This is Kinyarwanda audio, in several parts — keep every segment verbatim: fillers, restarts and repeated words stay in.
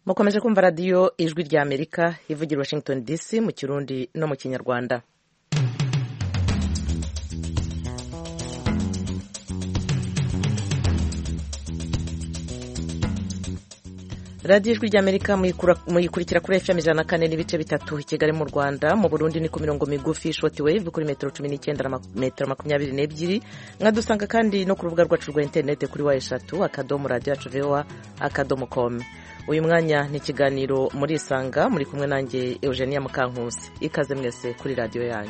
mukomeje kumva radiyo ijwi rya Amerika ivugira Washington D C mu Kirundi no mu Kinyarwanda. radiyo ijwi rya Amerika muyikurikira kuri F M ijana na kane n'ibice bitatu i Kigali mu Rwanda, mu Burundi ni ku mirongo migufi short wave kuri metero cumi n'icyenda na metero makumyabiri n'ebyiri. Mwadusanga kandi no ku rubuga rwacu rwa internet kuri wa eshatu akadomo radio yacu voa akadomo com. Uyu mwanya ni ikiganiro muri Isanga, muri kumwe nanjye Eugenia Mukankusi. Ikaze mwese kuri radio yanyu.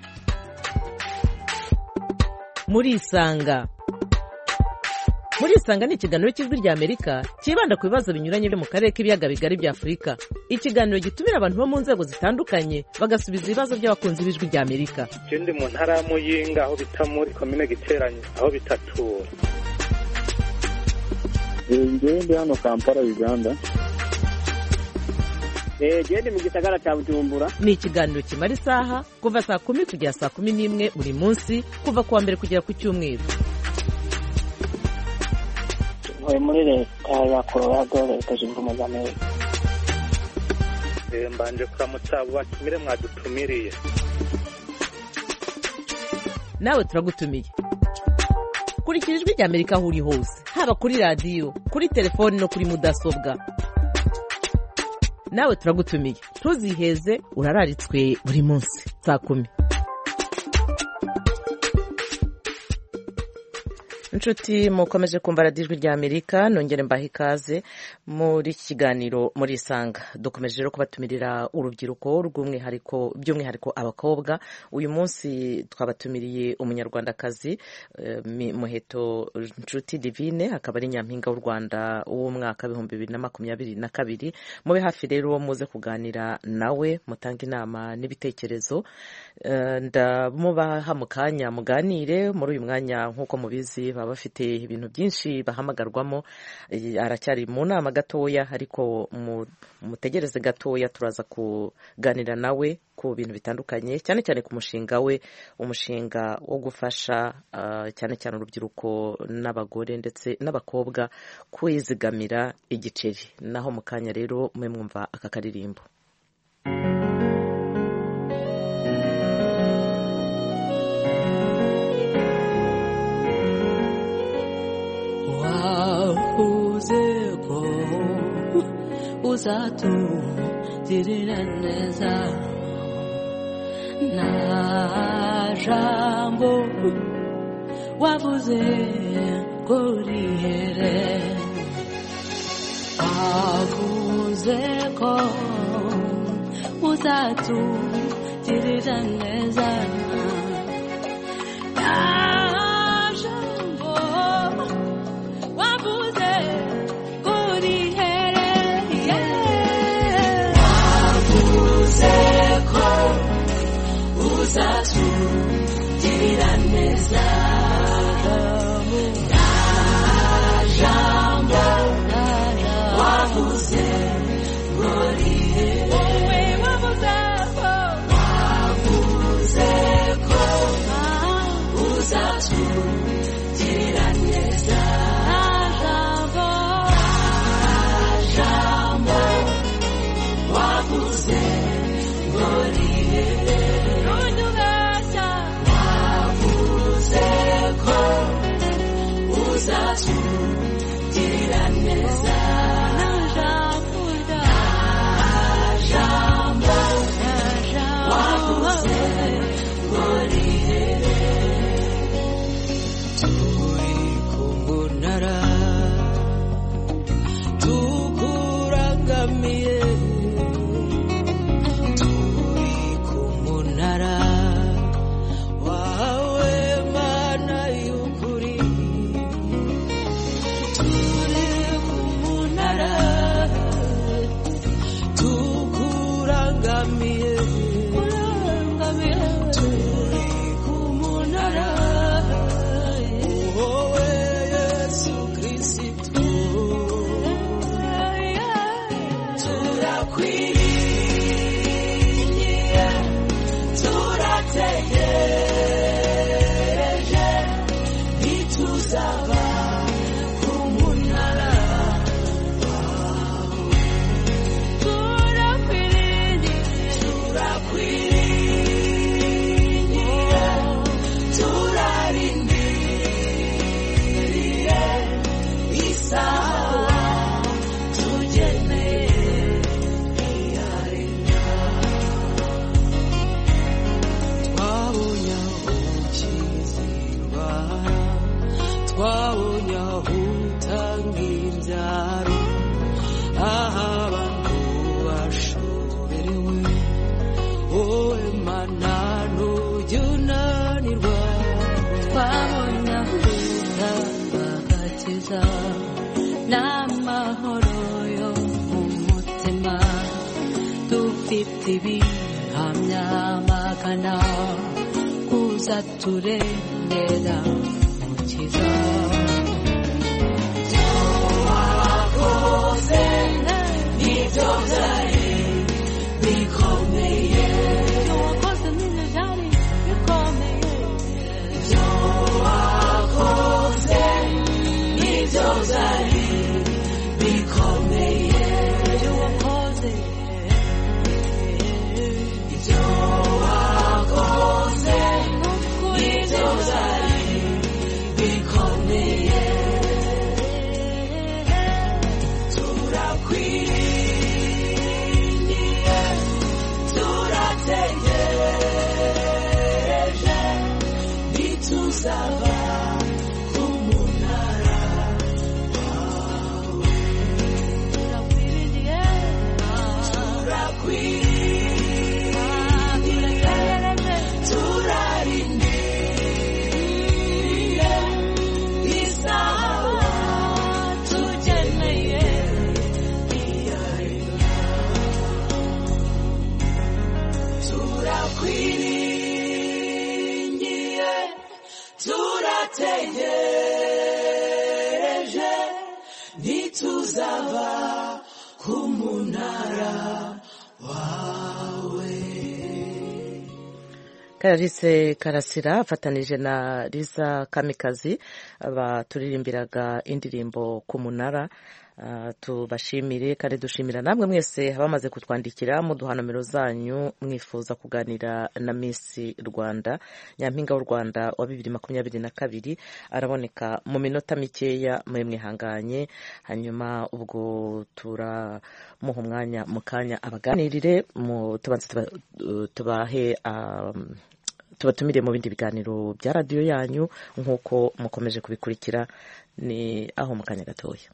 Muri Isanga Muri Isanga ni ikiganiro cy'ijwi rya Amerika kibanda ku bibazo binyuranye byo mu karere k'ibiyaga bigari bya Afurika. Ikiganiro gitumira abantu bo mu nzego zitandukanye bagasubiza ibibazo by'abakunzi b'ijwi rya Amerika. Ikindi mu ntara ya Muyinga aho bita muri commune Giteranyi aho bitatura. Ngende hano Kampala Uganda. Eh gende mu gisagara cya Bujumbura. Ni ikiganiro kimara isaha kuva saa kumi kugera saa kumi n'imwe buri munsi kuva kuwa mbere kugera ku cyumweru. muri leta ya Colorado leta zunze ubumwe za Amerika. Mbanje kuramutsa abo batumire mwadutumiriye. Nawe turagutumiye. Kurikira ijwi rya Amerika aho uri hose, haba kuri radio, kuri telefone no kuri mudasobwa. Nawe turagutumiye. Ntuziheze, urararitswe buri munsi saa kumi. Inshuti mukomeje kumva radiyo ijwi rya Amerika, nongere mbahe ikaze muri kiganiro muri Isanga. Dukomeje rero kubatumirira urubyiruko rw'umwihariko by'umwihariko abakobwa. Uyu munsi twabatumiriye umunyarwandakazi uh, Muheto Nshuti Divine, akaba ari nyampinga w'u Rwanda w'umwaka w'ibihumbi bibiri na makumyabiri na kabiri. Mube hafi rero muze kuganira nawe, mutanga inama n'ibitekerezo. Uh, ndamubaha mu kanya muganire. Muri uyu mwanya nk'uko mubizi baba bafite ibintu byinshi bahamagarwamo, aracyari mu nama gatoya, ariko mutegereze gatoya turaza kuganira nawe ku bintu bitandukanye, cyane cyane ku mushinga we, umushinga wo gufasha uh, cyane cyane urubyiruko n'abagore ndetse n'abakobwa kwizigamira igiceri. Naho mu kanya rero mwe mwumva aka karirimbo. Uzeko uzatu tirineza na jambo wavuze korihere akuzeko uzatu tirineza Uzatu tiraneza na jambo wavuze ngorihe wowe wavuzeko wavuzeko uzatu tiraneza na jambo na jambo wavuze ngorihe Say utanga imbyaro aho abantu bashoberewe wowe mana ntujya unanirwa twabonye ahuta bagakiza n'amahoro yo mu mutima dufite ibihamya magana kuza turengera mukiza ibyo wakoze nibyo byari bikomeye ibyo wakoze nibyo byari bikomeye ibyo wakoze nibyo byari bikomeye ibyo wakoze ibyo wakoze nibyo byari bikomeye turakwiriye turategereje ntituzaba ku munara wawe turakwiriye turakwiriye turarindiriye isaha tugeneye iyaremye turakwiriye turategereje ntituzava ku munara wawe. Clarisse Karasira afatanije na Liza Kamikazi baturirimbiraga indirimbo ku munara. Uh, tubashimire kandi dushimira namwe mwese abamaze kutwandikira muduha nomero zanyu mwifuza kuganira na Miss Rwanda Nyampinga w'u Rwanda wa bibiri makumyabiri na kabiri araboneka mu minota mikeya mwe mwihanganye hanyuma ubwo turamuha umwanya mu kanya abaganirire mu tubanze tuba, tubahe um, tubatumire mu bindi biganiro bya radio yanyu nkuko mukomeje kubikurikira ni aho mu kanya gatoya.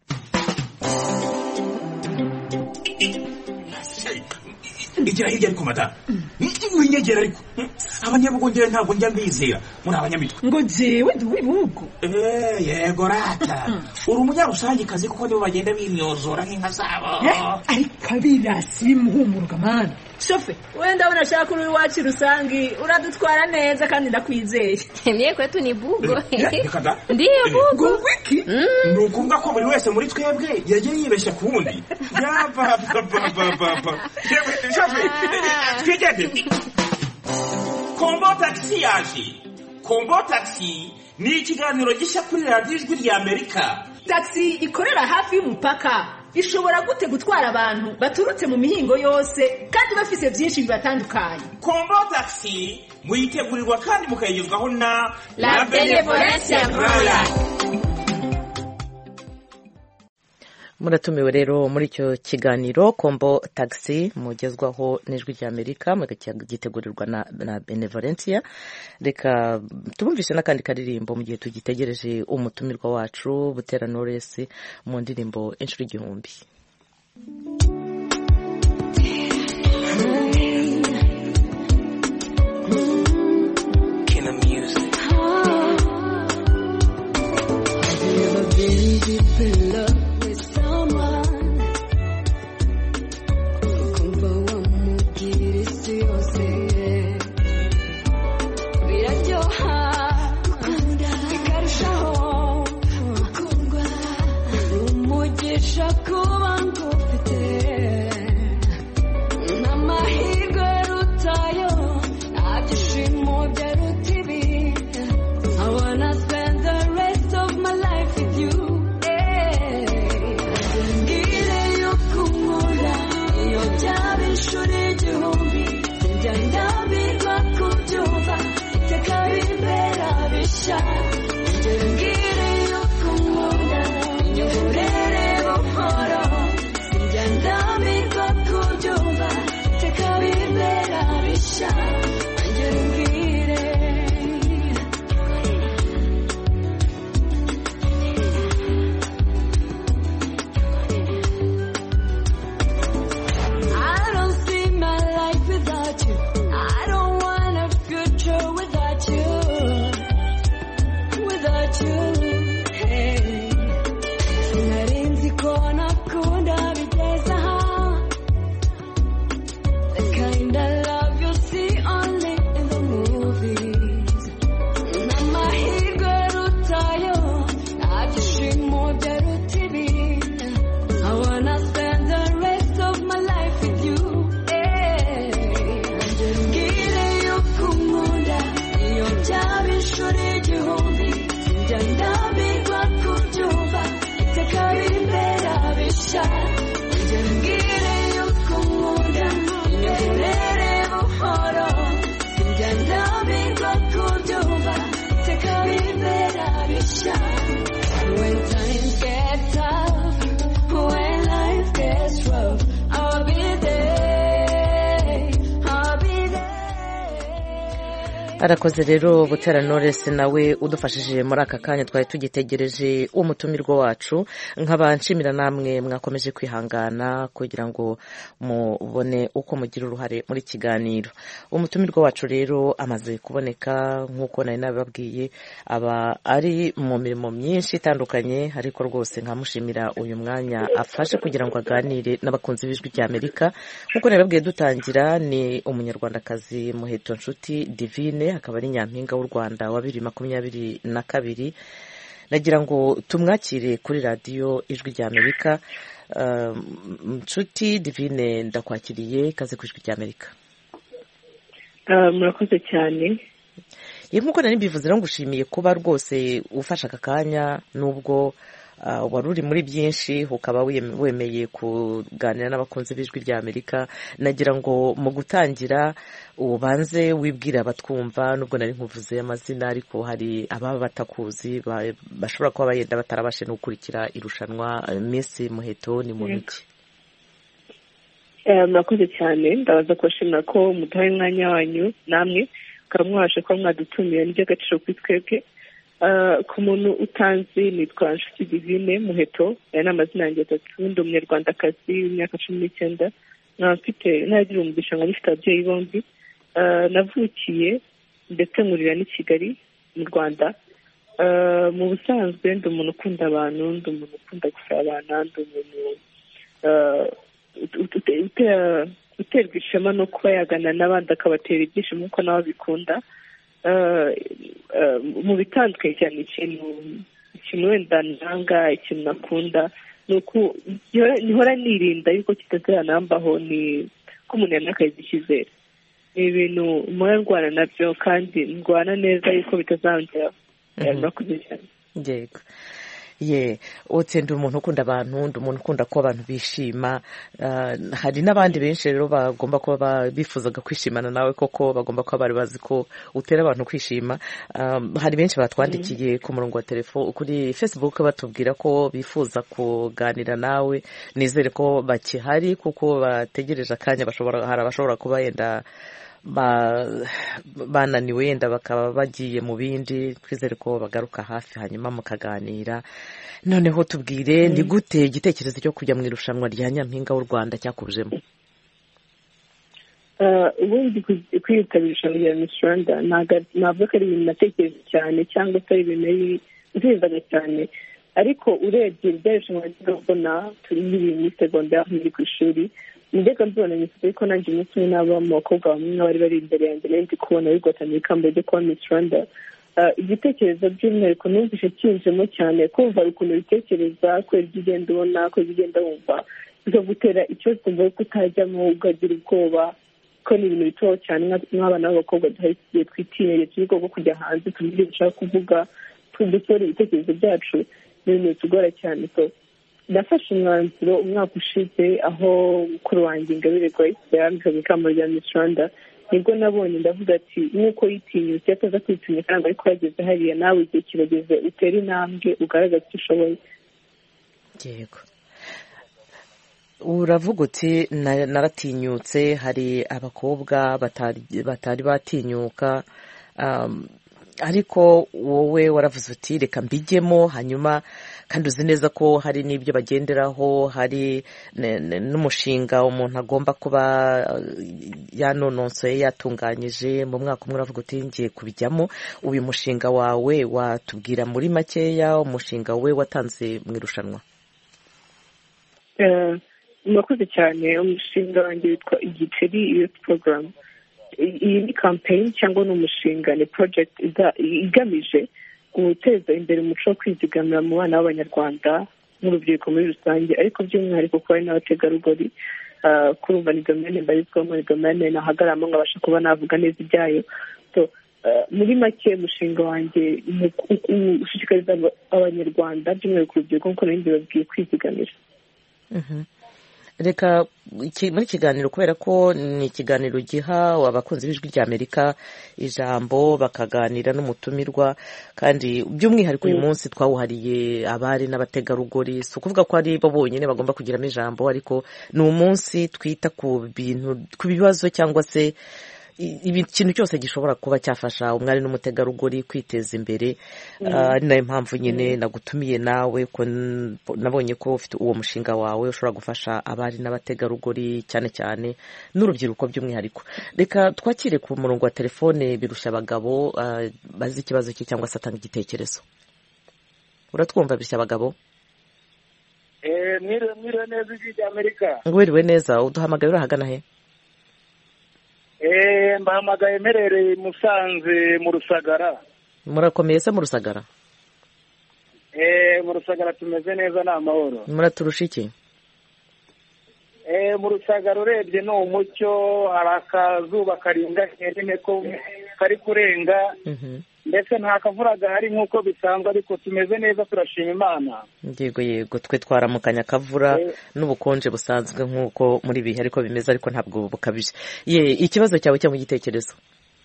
Igira hirya ariko madamu winyegera ariko abanyabugongera ntabwo njya mbizera muri abanyamitwe ngo jewe ndi uw'ibihugu eh yego rata uri umunyarusangikazi kuko nibo bagenda bimyozora nk'inka zabo ariko abirasi bimuhumuruka mana shofe wenda unashaka uri iwacu rusangi uradutwara neza kandi ndakwizeye mie kwetu ni bugo ndiye bugo wiki ni ukuvuga ko buri wese muri twebwe yagiye yibeshya ku wundi yapapapapapa shofe twigende kombo taxi yaje kombo taxi ni ikiganiro gishya kuri radiyo ijwi rya Amerika. Taxi ikorera hafi y'umupaka ishobora gute gutwara abantu baturutse mu mihingo yose kandi bafise byinshi bibatandukanye. Kombo taxi muyitegurirwa kandi mukayigezwaho na La Benevolencia Royal. Muratumiwe rero muri icyo kiganiro Kombo Taxi mugezwaho n'ijwi rya Amerika mugitegurirwa na, na Benevolencia. Reka tubumvise n'akandi karirimbo mu gihe tugitegereje umutumirwa wacu Butera Knowless mu ndirimbo inshuro igihumbi. without you. Hey, sinarinzi ko nakunda bigeze aha. The kind of love you see only in the movies. N'amahirwe rutayo, nta byishimo byaruta ibi. I wanna spend the rest of my life with you. Ngire yo kumunda, iyo byaba inshuro igihumbi. Sinjya ndambirwa kubyumva, iteka bimbera bisha. Ngire yo kumunda, inyoherere buhoro. Sinjya ndambirwa kubyumva, iteka bimbera bisha. When times get tough, when life gets rough, I'll be there, I'll be there. arakoze rero Butera Knowless nawe udufashije muri aka kanya twari tugitegereje umutumirwa wacu. Nk'abanshimira namwe mwakomeje kwihangana kugira ngo mubone uko mugira uruhare muri kiganiro. Umutumirwa wacu rero amaze kuboneka nk'uko nari nababwiye, aba ari mu mirimo myinshi itandukanye, ariko rwose nkamushimira uyu mwanya afashe kugira ngo aganire n'abakunzi b'ijwi rya Amerika. Nk'uko nababwiye dutangira, ni umunyarwandakazi Muheto Nshuti Divine, akaba ari nyampinga w'u Rwanda wa bibiri makumyabiri na kabiri. Nagira ngo tumwakire kuri radiyo ijwi rya Amerika. Nshuti Divine, ndakwakiriye, kaze ku ijwi rya Amerika. Murakoze cyane. Ye nk'uko nari mbivuze, rero ngushimiye kuba rwose ufasha aka kanya, nubwo wari uri muri byinshi ukaba wemeye kuganira n'abakunzi b'ijwi rya Amerika. Nagira ngo mu gutangira ubanze wibwira abatwumva, nubwo nari nkuvuze amazina, ariko hari ababa batakuzi bashobora kuba bayenda batarabashe no gukurikira irushanwa. Miss Muheto ni muntu ki? Murakoze cyane, ndabaza kubashimira ko muduhaye umwanya wanyu namwe ukaba mwabasha kuba mwadutumiye, n'iby'agaciro kuri twebwe. Ku muntu utanzi, nitwa Nshuti Divine Muheto, aya ni amazina yanjye atatu. Ndi umunyarwandakazi w'imyaka cumi n'icyenda, nkaba mfite naragira umugisha nkaba mfite ababyeyi bombi. Navukiye ndetse nkurira n'i Kigali mu Rwanda. Mu busanzwe ndi umuntu ukunda abantu, ndi umuntu ukunda gusabana, ndi umuntu uterwa ishema no kuba yagana n'abandi akabatera ibyishimo nk'uko nawe bikunda. Mu bitandukanye cyane, ikintu ikintu wenda nanga, ikintu nakunda ni uko nihora nirinda yuko kitazanambaho, ni ko umuntu yanakaza icyizere. Ni ibintu mpora ndwana nabyo, kandi ndwana neza yuko bitazongera. Murakoze cyane. Yego. Ye, utse ndi umuntu ukunda abantu, ndi umuntu ukunda ko abantu bishima. Hari n'abandi benshi rero bagomba kuba bifuzaga kwishimana nawe, koko bagomba kuba bari bazi ko utera abantu kwishima. Hari benshi batwandikiye ku murongo wa telefone kuri Facebook batubwira ko bifuza kuganira nawe. Nizere ko bakihari kuko bategereje akanya, bashobora hari abashobora kuba yenda bananiwe, yenda bakaba bagiye mu bindi. Twizere ko bagaruka hafi hanyuma mukaganira. Noneho tubwire, ni gute igitekerezo cyo kujya mu irushanwa rya nyampinga w'u Rwanda cyakubujemo? Ubundi kwitabira irushanwa rya Miss Rwanda ntabwo ari ibintu natekereje cyane, cyangwa se ari ibintu nzizaga cyane, ariko urebye iryo rushanwa ry'abana turi muri segonderi muri ku ishuri, ndetse mbona nifite ko nanjye umunsi umwe n'aba mu bakobwa bamwe bari bari imbere yanjye, nari ndi kubona bigotamye ikamba ryo kuba Miss Rwanda. Igitekerezo by'umwihariko numvise kinjemo cyane, kumva ukuntu bitekereza, kwera ibyo ugenda ubona, kwera ibyo ugenda wumva, bikagutera ikibazo kumva ko utajyamo ukagira ubwoba, ko ni ibintu bitoya cyane. Nk'abana b'abakobwa duhari igihe twitinyeye turi bwo kujya hanze, tuzi ibyo dushaka kuvuga, dukora ibitekerezo byacu, ni ibintu bitugora cyane. So nafashe umwanzuro umwaka ushize, aho mukuru wanjye Ingabire Grace yambikaga ikamba rya Miss Rwanda, nibwo nabonye ndavuga ati nk'uko yitinyutse ataza kwitinya kandi ariko yageze hariya, nawe igihe kirageze utera intambwe ugaragaza icyo ushoboye. Yego. Uravuga uti naratinyutse, hari abakobwa batari batinyuka. ariko wowe waravuze uti reka mbijyemo, hanyuma kandi uzi neza ko hari n'ibyo bagenderaho, hari n'umushinga umuntu agomba kuba yanononsoye yatunganyije. Mu mwaka umwe uravuga uti ngiye kubijyamo. uyu mushinga wawe watubwira muri makeya umushinga we watanze mu irushanwa? murakoze cyane. umushinga wanjye witwa igiceri youth program. iyi ni campaign cyangwa ni umushinga, ni project igamije guteza imbere umuco wo kwizigamira mu bana b'abanyarwanda n'urubyiruko muri rusange, ariko by'umwihariko kuba ari n'abategarugori. kurumva ni domene mbarizwamo, ni domene nahagararamo nkabasha kuba navuga neza ibyayo. muri make umushinga wanjye ushishikariza abanyarwanda by'umwihariko urubyiruko nk'uko nari mbibabwiye kwizigamira. reka muri kiganiro, kubera ko ni ikiganiro giha abakunzi b'ijwi ry'Amerika ijambo bakaganira n'umutumirwa, kandi by'umwihariko uyu munsi twawuhariye abari n'abategarugori. si ukuvuga ko ari bo bonyine bagomba kugiramo ijambo, ariko ni umunsi twita ku bintu, ku bibazo cyangwa se ikintu cyose gishobora kuba cyafasha umwari n'umutegarugori kwiteza imbere. ari nayo mpamvu nyine nagutumiye nawe, ko nabonye ko ufite uwo mushinga wawe ushobora gufasha abari n'abategarugori cyane cyane n'urubyiruko by'umwihariko. reka twakire ku murongo wa telefone Birushya Abagabo bazi ikibazo cye cyangwa se atanga igitekerezo. uratwumva Birushya Abagabo? mwiriwe mwiriwe neza ijwi ry'Amerika. wiriwe neza. uduhamagaye urahagana he? Eh mbahamagaye merereye Musanze mu Rusagara. Murakomeye se mu Rusagara? Eh mu Rusagara tumeze neza na amahoro. Muraturusha iki? Eh mu Rusagara urebye no umucyo, harakazuba karinganye nyine ko kari kurenga. Mhm. Ndetse nta kavura gahari nk'uko bisanzwe, ariko tumeze neza turashima Imana. Yego yego, twe twaramukanya kavura n'ubukonje busanzwe nk'uko muri bihe ariko bimeze, ariko ntabwo bukabije. Ye, ikibazo cyawe cyangwa igitekerezo?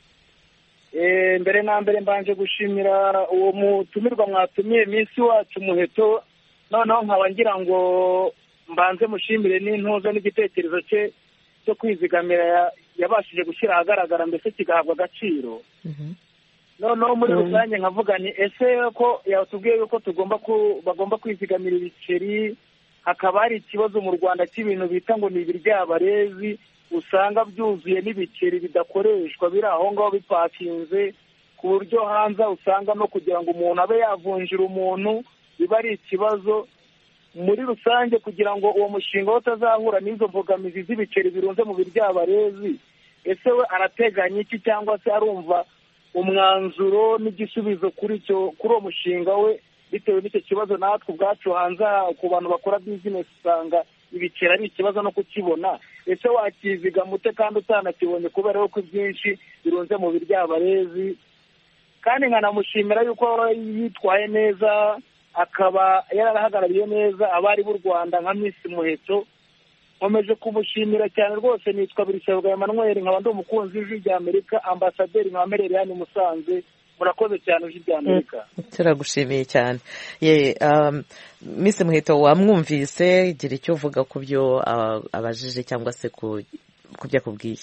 Eh mbere na mbere mbanje gushimira uwo mutumirwa mwatumiye Miss wacu Muheto, noneho nkaba ngira ngo mbanze mushimire n'intuza n'igitekerezo cye cyo kwizigamira yabashije gushyira ahagaragara, mbese kigahabwa agaciro. Mhm. noneho muri rusange nkavuga ni ese ko yatubwiye yuko tugomba bagomba kwizigamira ibiceri, hakaba hari ikibazo mu Rwanda cy'ibintu bita ngo ni ibiryabarezi, usanga byuzuye n'ibiceri bidakoreshwa biri aho ngaho bipakinze, ku buryo hanze usanga no kugira ngo umuntu abe yavunjira umuntu biba ari ikibazo. muri rusange kugira ngo uwo mushinga utazahura n'izo mbogamizi z'ibiceri birunze mu biryabarezi, ese we arateganya iki cyangwa se arumva umwanzuro n'igisubizo kuri cyo kuri uwo mushinga we, bitewe n'icyo kibazo natwe ubwacu hanze ku bantu bakora business usanga ibiceri ari ikibazo no kukibona. ese wakiziga mute kandi utanakibonye kubera ko byinshi birunze mu biryabarezi? kandi nkanamushimira yuko yitwaye neza, akaba yararahagarariye neza abari b'u Rwanda nka Miss Muheto. nkomeje kumushimira cyane rwose. nitwa Birushya Emmanuel, nkaba ndi umukunzi w'ijwi ry'Amerika, ambasaderi nka merere hano Musanze. murakoze cyane ijwi ry'Amerika. turagushimiye cyane. ye um, Miss Muheto wamwumvise, gira icyo uvuga ku byo abajije cyangwa se ku byo akubwiye?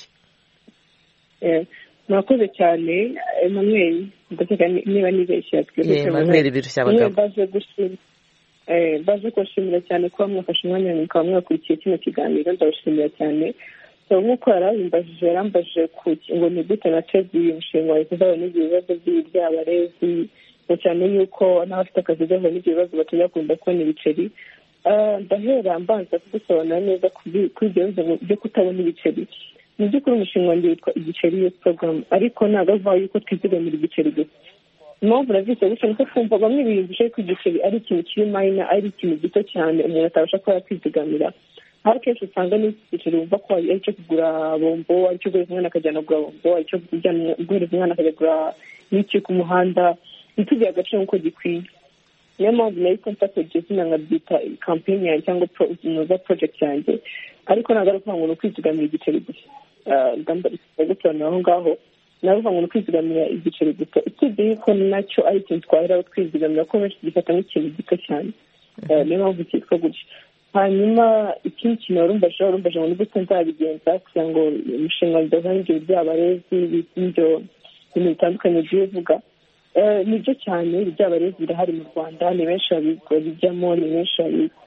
eh murakoze cyane Emmanuel, ndakeka niba nibeshye twese Emmanuel Birushya Abagabo. baje gushimira eh baje gushimira cyane ko mwafashe umwanya mukaba mwakurikiye kino kiganiro, ndabashimira cyane. so nk'uko yarabimbajije yarambajije ku ngo ni gute nateguye umushinga wawe kuzabona ibibazo by'ibyabarezi, cyane yuko n'abafite akazi gaho n'ibyo bibazo batajya kunda kubona ibiceri. ndahera mbanza kugusobanura neza kuri ibyo bibazo byo kutabona ibiceri. mu by'ukuri umushinga wanjye witwa igiceri youth program, ariko ntabwo avuga yuko twizigamira igiceri gusa. impamvu nabyise gutya nuko twumva bamwe biyumvisha ko igiceri ari ikintu kiri mayina, ari ikintu gito cyane umuntu atabasha kuba yakwizigamira. aho kenshi usanga n'igiceri wumva ko ari icyo kugura bombo, ari cyo guhereza umwana akajyana kugura bombo, ari cyo guhereza umwana akajya kugura n'iki ku muhanda, ntitugire agaciro nk'uko gikwiye. niyo mpamvu nahise mfata iryo zina nkabyita campaign yanjye cyangwa inoza project yanjye, ariko ntabwo ari ukuvuga ngo ni ukwizigamira igiceri gusa. ngamba gusobanura aho ngaho navuga ngo ni ukwizigamira igiceri gusa, usibye yuko nacyo ari ikintu twaheraho twizigamira, ko benshi gifata nk'ikintu gito cyane. niyo mpamvu cyitwa gutya. hanyuma ikindi kintu warumbaje warumbaje ngo ni gute nzabigenza kugira ngo umushinga udahura n'ibyo by'abarezi, n'ibyo bintu bitandukanye by'uvuga. nibyo cyane ibyabarezi birahari mu Rwanda, ni benshi babijyamo, ni benshi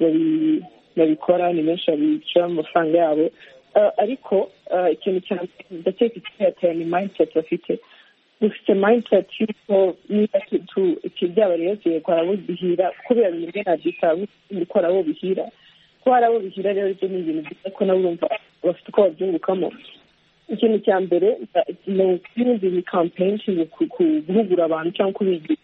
babikora, ni benshi babishyira mu mafaranga yabo, ariko ikintu cyane ndakeka icyatera ni mindset bafite. dufite mindset y'uko niba ibyabarezi yego hari abo bihira kubera bimwe nabyita gukora abo bihira, ko hari abo bihira rero ibyo ni ibintu byiza ko nabo urumva bafite uko babyungukamo. ikintu cya mbere ni ukwirinda iyi campaign ishinzwe guhugura abantu cyangwa kubigisha.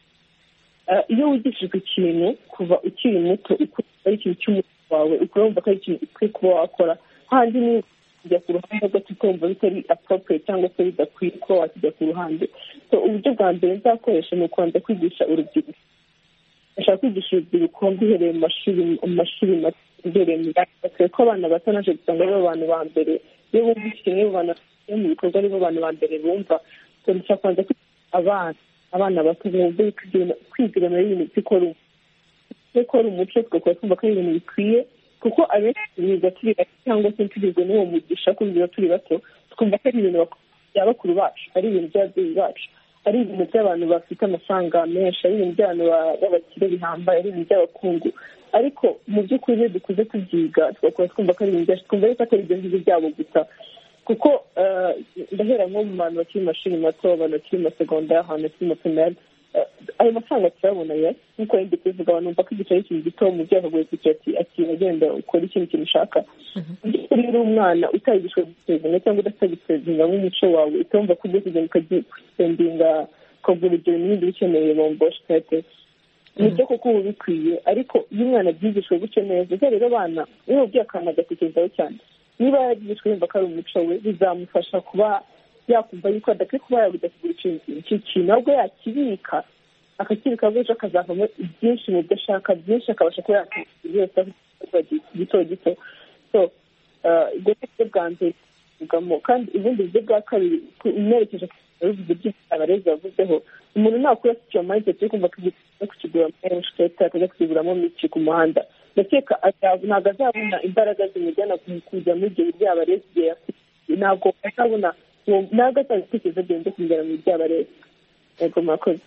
iyo wigishijwe ikintu kuva ukiri muto ari ikintu cy'umuco wawe ukumva ko ari ikintu ukwiye kuba wakora, handi ni kujya ku ruhande rwo tukumva bitari appropriate cyangwa se bidakwiye kuba wakijya ku ruhande. so uburyo bwa mbere nzakoresha ni ukubanza kwigisha urubyiruko. ndashaka kwigisha urubyiruko duhereye mu mashuri mu mashuri mato, duhereye mu myaka ko abana bato naje gusanga ari abantu ba mbere iyo bumva ikintu nibo bantu mu bikorwa aribo bantu ba mbere bumva. so ndashaka kubanza kwigisha abana abana bato bumve kwigira muri ibintu bikora bikora umuco, tugakora twumva ko ari ibintu bikwiye, kuko abenshi biga turi bato cyangwa se tugizwe n'uwo mugisha kumvira turi bato, twumva ko ari ibintu bya bakuru bacu, ari ibintu by'ababyeyi bacu, ari ibintu by'abantu bafite amafaranga menshi, ari ibintu by'abantu b'abakire bihambaye, ari ibintu by'abakungu. ariko mu by'ukuri iyo dukuze tubyiga tugakora twumva ko ari ibintu byacu, twumva yuko atari ibyo ngibyo byabo gusa, kuko ndahera nko mu bantu bakiri mu mashuri mato, abantu bakiri mu masegondari, ahantu bakiri mu primaire, ayo mafaranga turabona ya nk'uko yindi kuvuga abantu bumva ko igiceri kintu gito mu byo akagoye kugira ati ati agenda ukora ikintu kintu ushaka. uri uri umwana utagishwe gusezeranya cyangwa udasabisezeranya nk'umuco wawe, utumva ko ugiye kugenda ukagenda ukagura ibyo bintu bindi bikeneye bomboshe tete, nibyo koko uba bikwiye. ariko iyo umwana abyigishwe gutyo neza, rero abana iyo ubwiye akantu agatekerezaho cyane, niba yaragishwe yumva ko ari umuco we, bizamufasha kuba yakumva yuko adakwiye kuba yabujya kugura icyo kintu, ahubwo yakibika akakibika ejo akazavamo byinshi mu byo ashaka, byinshi akabasha kuba yakibika byose gito gito. so ubwo buryo bwa mbere bugamo, kandi ubundi buryo bwa kabiri umwerekeje bivuze by'abarezi bavuzeho, umuntu nakura afite iyo mindset yo kumva ko no kukigura muri shiketi akajya kukiguramo miki ku muhanda, ndakeka ntabwo azabona imbaraga zimujyana kujya muri ibyo by'abarezi, ntabwo azabona ntabwo azabitekereza byo kujyana mu by'abarezi. yego murakoze.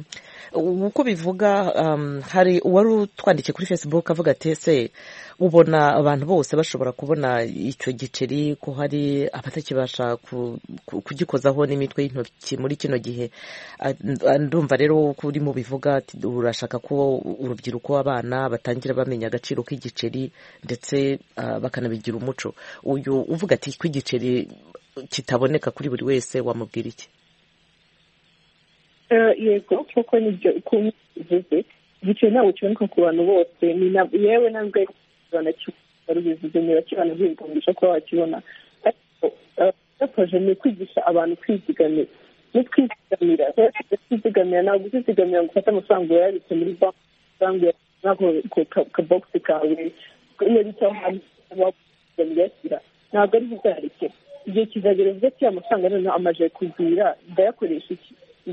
uko bivuga hari uwari utwandikiye kuri Facebook avuga ati ese ubona abantu bose bashobora kubona icyo giceri, ko hari abatakibasha kugikozaho n'imitwe y'intoki muri kino gihe. ndumva rero ko urimo bivuga urashaka ko urubyiruko, abana batangira bamenya agaciro k'igiceri ndetse bakanabigira umuco. uyu uvuga ati ko igiceri kitaboneka kuri buri wese, wamubwira iki? yego kuko nibyo uko bivuze, igiceri ntabwo kiboneka ku bantu bose, yewe ntabwo banakibivuze niba kibana biyumvisha kuba wakibona. ariko yafashe ni kwigisha abantu kwizigamira no kwizigamira. kwizigamira ntabwo uzizigamira ngo ufate amafaranga uyabitse muri banki, ntabwo kabogisi kawe iyo bita wakwizigamira ntabwo ari bizarekera. igihe kizagera uvuze ko amafaranga noneho amaze kugwira, ndayakoresha iki,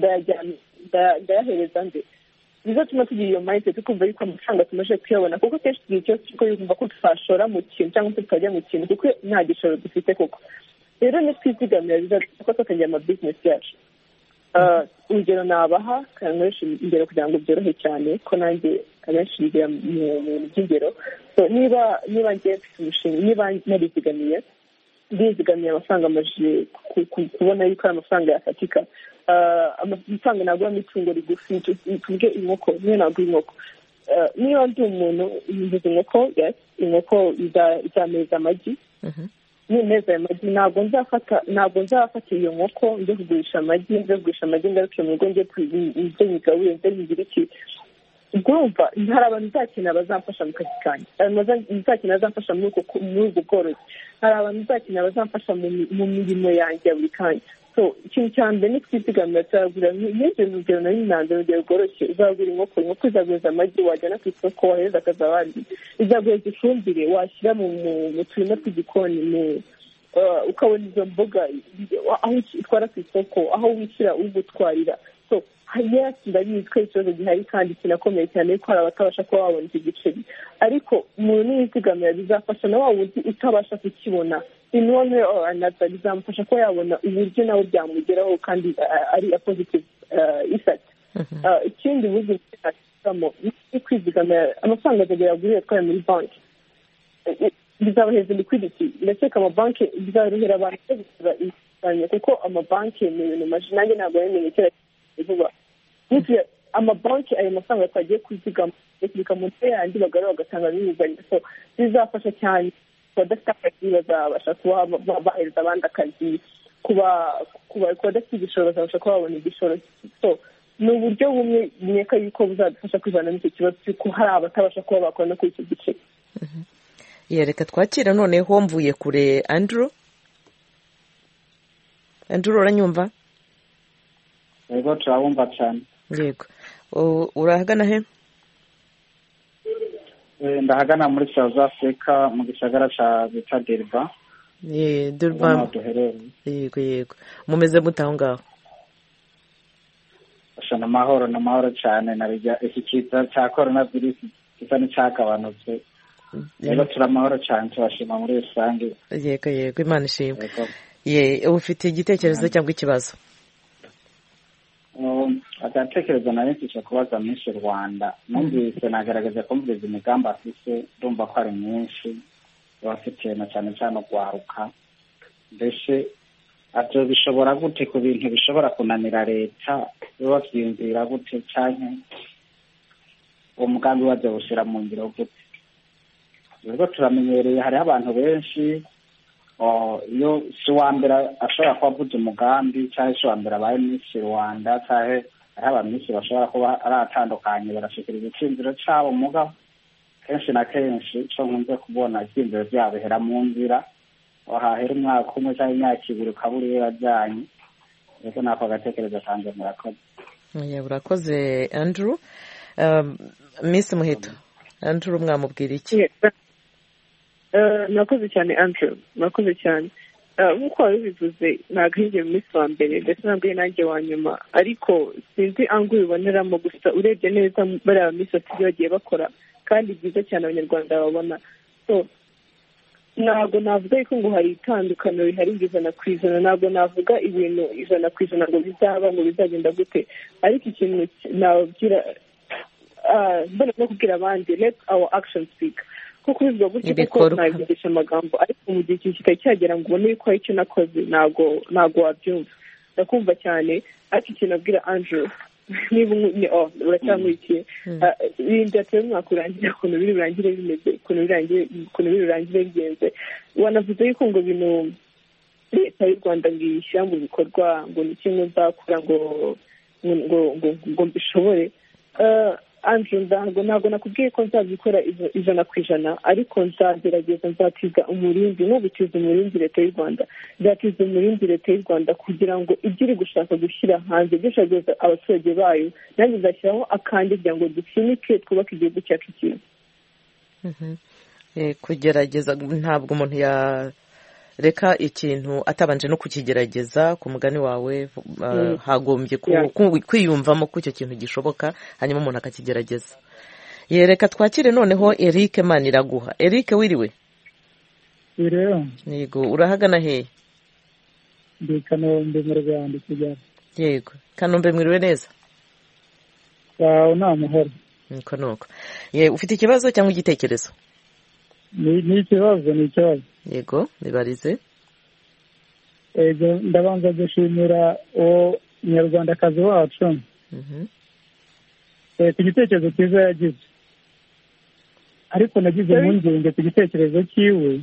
ndayahereza nde? bizatuma tugira iyo mindset tukumva yuko amafaranga tumaze kuyabona, kuko kenshi igihe cyose tuko yumva ko twashora mu kintu cyangwa se tukajya mu kintu kuko nta gishoro dufite koko. rero ni twizigamira bizatuma ko tukagira ama business yacu. urugero nabaha kankoresha ingero kugira ngo byorohe cyane, ko nanjye abenshi bigira mu bintu by'ingero. niba niba ngiye mfite umushinga, niba narizigamiye ndizigamiye amafaranga amaze kubona yuko ari amafaranga yafatika, amafaranga nagura n'itungo rigufi, tuvuge inkoko, niyo nagura inkoko. niba ndi umuntu mvuze inkoko, yes, inkoko izameza amagi, nimeza ayo magi ntabwo nzafata ntabwo nzafata iyo nkoko njye kugurisha amagi, njye kugurisha amagi ngaruke mu rugo njye nyigaburire, njye nyigira iki. urumva hari abantu nzakenera bazamfasha mu kazi kanjye, hari abantu nzakenera bazamfasha muri ubwo bworozi, hari abantu nzakenera bazamfasha mu mirimo yanjye ya buri kanya. so ikintu cya mbere ni twizigamira, turagura n'ibyo urugero nari nanze urugero rworoshye, uzagura inkoko, inkoko izaguhereza amagi, wajyana ku isoko wahereza akazi abandi, izaguhereza ifumbire washyira mu turima tw'igikoni, ukabona izo mboga aho utwara ku isoko, aho wishyira ugutwarira. so yes, ndabizi ko ikibazo gihari kandi kinakomeye cyane ko hari abatabasha kuba babona icyo giceri, ariko umuntu niyizigamira bizafasha na wa wundi utabasha kukibona in one way or another, bizamufasha ko yabona uburyo nawe byamugeraho kandi ari a positive effect. ikindi buryo bw'amo ni kwizigamira amafaranga azajya yaguriye atwaye muri banki bizabaheza liquidity ndakeka amabanki bizaruhira abantu byo gusura inguzanyo kuko amabanki ni ibintu maji nanjye ntabwo yamenye kera vuba amabanki ayo mafaranga twagiye kuzigama bakibika mu ntoya yanjye bagarura bagatanga n'inguzanyo so bizafasha cyane abadafite akazi bazabasha kuba bahereza abandi akazi kuba badafite igishoro bazabasha kuba babona igishoro so ni uburyo bumwe bumweka yuko buzadufasha kwivana n'icyo kibazo cy'uko hari abatabasha kuba bakora no kuri icyo gice reka twakira noneho mvuye kure Andrew Andrew uranyumva yego turabumva cyane yego urahagana he ndahagana muri South Africa mu gisagara cya bita Durban ye Durban yego yego mumeze mute aho ngaho ashana amahoro n'amahoro cyane narija iki kiza cya coronavirus kisa n'icyagabanutse yego turamahoro cyane tubashima muri rusange yego yego Imana ishimwe ye ufite igitekerezo cyangwa ikibazo agatekerezo nayo nshaka kubaza Miss Rwanda numvise nagaragaza ko mvuze imigambi afise ndumva ko ari myinshi bafite na cyane cyane kwaruka mbese atyo bishobora gute ku bintu bishobora kunanira leta bavyumvira gute cyane umugambi waje gushira mu ngiro gute rero turamenyereye hari abantu benshi iyo si wa mbere ashobora kuba avuze umugambi cyangwa si wa mbere abaye Miss Rwanda cyangwa hari abamisi bashobora kuba ari atandukanye barashikiriza icyumviro cyabo mugabo kenshi na kenshi cyo nkunze kubona icyumviro byabo hera mu nzira wahahera umwaka umwe cyangwa imyaka ibiri ukabura iyo yajyanye rero nako gatekerezo kanjye murakoze urakoze Andrew Miss Muhito Andrew mwamubwira iki nakoze cyane Andrew nakoze cyane nk'uko wabivuze ntabwo hinjiye mu minsi wa mbere ndetse ntabwo nanjye wa nyuma ariko sinzi angu biboneramo gusa urebye neza bariya minsi basigaye bagiye bakora kandi byiza cyane abanyarwanda babona so ntabwo navuga yuko ngo hari itandukano rihari ijana ku ijana ntabwo navuga ibintu ijana ku ijana ngo bizaba ngo bizagenda gute ariko ikintu nababwira mbona no kubwira abandi let our action speak kuko bivuga gutyo kuko nabigisha amagambo ariko mu gihe kitari cyagera ngo ubone yuko hari icyo nakoze ntabwo ntabwo wabyumva ndakumva cyane ariko ikintu abwira Andrew niba uracyamurikiye ibintu byatewe umwaka urangira ukuntu biri burangire bimeze ukuntu biri burangire bigenze wanavuze yuko ngo ibintu leta y'u Rwanda ngo iyishyira mu bikorwa ngo ni kimwe nzakora ngo ngo ngo mbishobore Andrew ntabwo ntabwo nakubwiye ko nzabikora ijana ku ijana ariko nzagerageza nzatiza umurindi no gutiza umurindi leta y'u Rwanda nzatiza umurindi leta y'u Rwanda kugira ngo ibyo iri gushaka gushyira hanze ibyo ishaka abaturage bayo nanjye nzashyiraho akandi kugira ngo dupfunike twubake igihugu cyacu cyiza kugerageza ntabwo umuntu yareka ikintu atabanje no kukigerageza ku mugani wawe hagombye kwiyumvamo ko icyo kintu gishoboka hanyuma umuntu akakigerageza yereka twakire noneho Eric Maniraguha Eric wiriwe yego urahagana hehe ndi Kanombe mu Rwanda Kigali yego Kanombe mwiriwe neza wawe nta mahoro niko nuko ye ufite ikibazo cyangwa igitekerezo ni ikibazo ni ikibazo yego nibarize ego ndabanza gushimira uwo munyarwandakazi wacu ku gitekerezo cyiza yagize ariko nagize impungenge ku gitekerezo cyiwe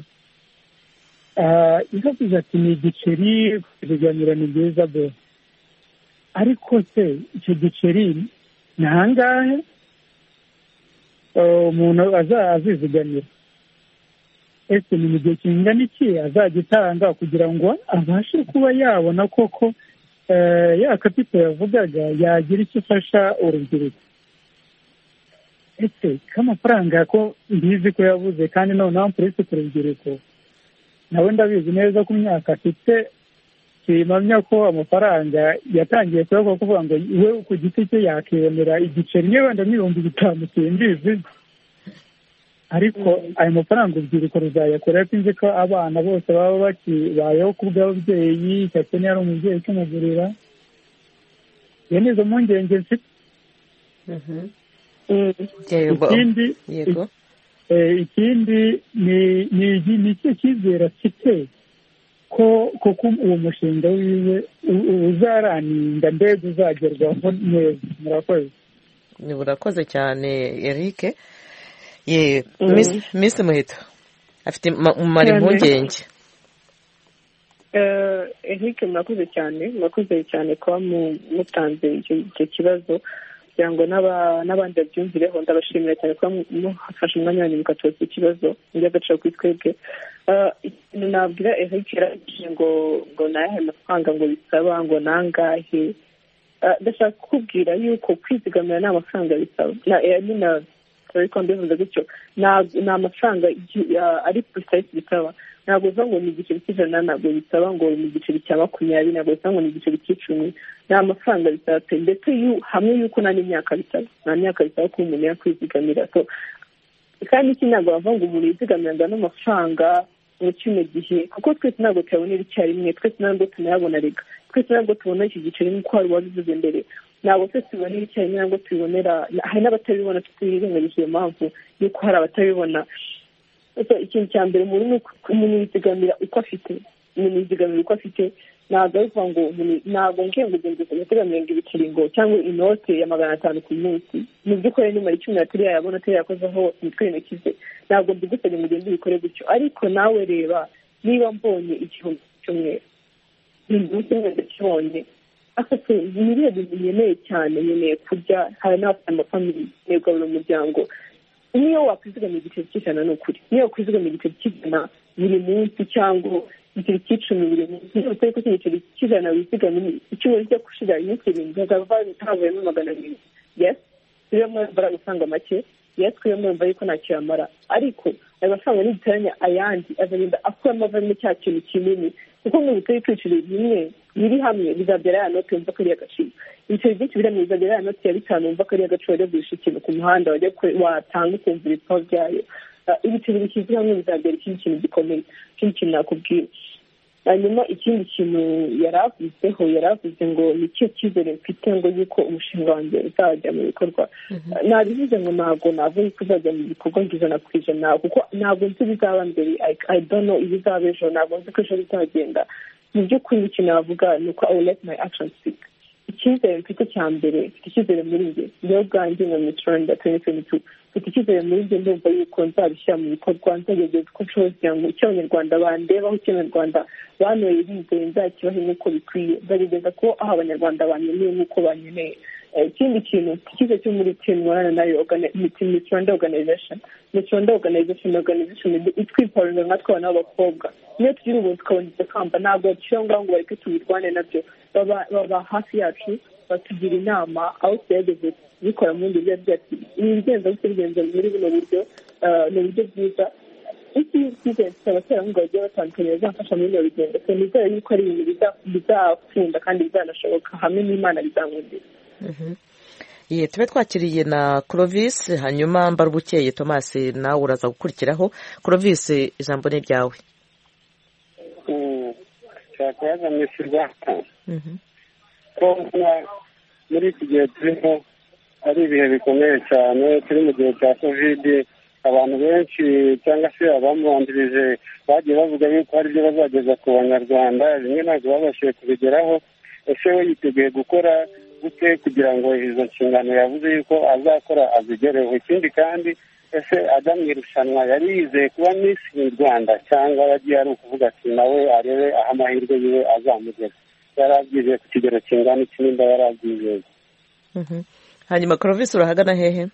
yavuze ati ni igiceri kuzigamira ni byiza bwo ariko se icyo giceri ni ahangahe umuntu azizigamira ese ni mu gihe kingana iki azagitanga kugira ngo abashe kuba yabona koko ya kapito yavugaga yagira icyo ifasha urubyiruko ese k'amafaranga ko mbizi ko yavuze kandi noneho mpuretse ku rubyiruko nawe ndabizi neza ko imyaka afite kimamya ko amafaranga yatangiye kuyavuga kuvuga ngo we ku giti cye yakibonera igiceri niba wenda n'ibihumbi bitanu simbizi ariko ayo mafaranga urubyiruko ruzayakora ko nzi ko abana bose baba bakibayeho ku bw'ababyeyi cyane ari umubyeyi ukimugurira iyo ni izo mpungenge mfite. ikindi ikindi ni ni icyo cyizere afite ko koko uwo mushinga wiwe uzaraninda mbega uzagerwaho neza. murakoze. Murakoze cyane Eric. ye Miss Muheto afite umumaro impungenge. Eric murakoze cyane murakoze cyane kuba mutanze icyo kibazo kugira ngo n'abandi babyumvireho. ndabashimira cyane kuba mufashe umwanya wanyu mukatubaza ikibazo by'agaciro kuri twebwe. ikintu nabwira Eric yarangije ngo ngo nayahe amafaranga ngo bisaba ngo nangahe. ndashaka kukubwira yuko kwizigamira nta mafaranga bisaba. ariko mbivuze gutyo ni amafaranga ari precise bisaba. ntabwo uza ngo ni igiceri cy'ijana, ntabwo bisaba ngo ni igiceri cya makumyabiri, ntabwo bisaba ngo ni igiceri cy'icumi. ni amafaranga bisaba pe, ndetse hamwe yuko nta n'imyaka bisaba, nta myaka bisaba ko umuntu yakwizigamira. kandi iki ntabwo bavuga ngo umuntu yizigamira n'amafaranga mu kino gihe, kuko twese ntabwo tuyabonera icyarimwe, twese ntabwo tunayabona rega, twese ntabwo tubona iki giceri nk'uko wari wabivuze mbere, ntabwo twese tubonera icyarimwe, ntabwo tubibonera. hari n'abatabibona, tutiyirengagije iyo mpamvu yuko hari abatabibona. ikintu cya mbere umuntu umuntu yizigamira uko afite, umuntu yizigamira uko afite. ntabwo ari ukuvuga ngo ntabwo ngiye ngo ugende uzigamira ngo ibiceri ngo cyangwa inote ya magana atanu ku munsi, mu by'ukuri nimara icumi na turi yayabona atari yakozeho imitwe y'intoki ze, ntabwo mbigusabye ngo ugende ubikore gutyo. ariko nawe reba, niba mbonye igihumbi cy'umweru, igihumbi cy'umweru ndakibonye, afite miliyo bintu nkeneye cyane, nkeneye kurya, hari n'abafite amafamili, nkeneye kugaburira umuryango. niyo wakwizigamira igiceri cy'ijana ni ukuri, niyo wakwizigamira igiceri cy'ijana buri munsi cyangwa igiceri cy'icumi buri munsi, niyo utari ko igiceri cy'ijana wizigamira icyumweru cyo gushira iminsi irindwi hakaba havuyemo magana abiri, yes niyo mpamvu ari amafaranga make, yes niyo mpamvu ariko ntacyo yamara. ariko ayo mafaranga n'igitaranya ayandi azagenda akuramo avamo cya kintu kinini, kuko mu bitari kwicira bimwe biri hamwe bizabyara ya note wumva ko ari agaciro. ibiceri byinshi biri hamwe bizabyara ya note ya bitanu wumva ko ari agaciro, wajya kugurisha ikintu ku muhanda, wajya watanga ukumva ibitabo byayo. ibiceri bishyize hamwe bizabyara ikindi kintu gikomeye. ikindi kintu nakubwira, hanyuma ikindi kintu yari avuzeho, yari avuze ngo ni cyo cyizere mfite ngo yuko umushinga wanjye uzajya mu bikorwa. nabivuze ngo ntabwo navuga ko uzajya mu bikorwa ngo ijana ku ijana, kuko ntabwo nzi ibizaba mbere, I don't know ibizaba ejo, ntabwo nzi ko ejo bizagenda. mu by'ukuri ikintu navuga ni uko I will let my actions speak. icyizere mfite cya mbere, mfite icyizere muri njye niyo ubwanjye nka Miss Rwanda twenty twenty-two, mfite icyizere muri njye, ndumva yuko nzabishyira mu bikorwa, nzagerageza uko nshoboye kugira ngo icyo abanyarwanda bandebaho, icyo abanyarwanda banyoye bizeye nzakibahe nk'uko bikwiye, nzagerageza ko aho abanyarwanda banyeneye nk'uko banyeneye. ikindi kintu ikigo cyo muri timu mwana nayo Miss Rwanda organization, Miss Rwanda organization organization itwiparinga nka twabana b'abakobwa, niyo tugira ubuntu tukabona iryo kamba, ntabwo bacira ngaho ngo bareke tubirwane nabyo, baba hafi yacu batugira inama aho tuyageze bikora mu buryo byacu. ibi bigenza gutyo bigenza muri buno buryo ni uburyo bwiza. iki kigenza abaterankunga bagiye batandukanye bazafasha muri bino bigendo, so nizere yuko ari ibintu bizakunda kandi bizanashoboka, hamwe n'Imana bizamwumvira. Ye tube twakiriye na Clovis, hanyuma Mbarubukeye Thomas nawe uraza gukurikiraho. Clovis, ijambo ni ryawe. cyakoraga misirwa ko muri iki gihe turimo ari ibihe bikomeye cyane, turi mu gihe cya covid. abantu benshi cyangwa se abamubandirije bagiye bavuga yuko hari ibyo bazageza ku banyarwanda, bimwe ntabwo babashije kubigeraho. ese we yiteguye gukora gute kugira ngo izo nshingano yavuze yuko azakora azigereho? ikindi kandi ese ajya mu irushanwa yari yizeye kuba Miss Rwanda, cyangwa yagiye ari ukuvuga ati nawe arebe aho amahirwe yiwe azamugera? yari abyizeye ku kigero kingana iki nimba yari abyizeye? hanyuma Clovis urahagana hehe?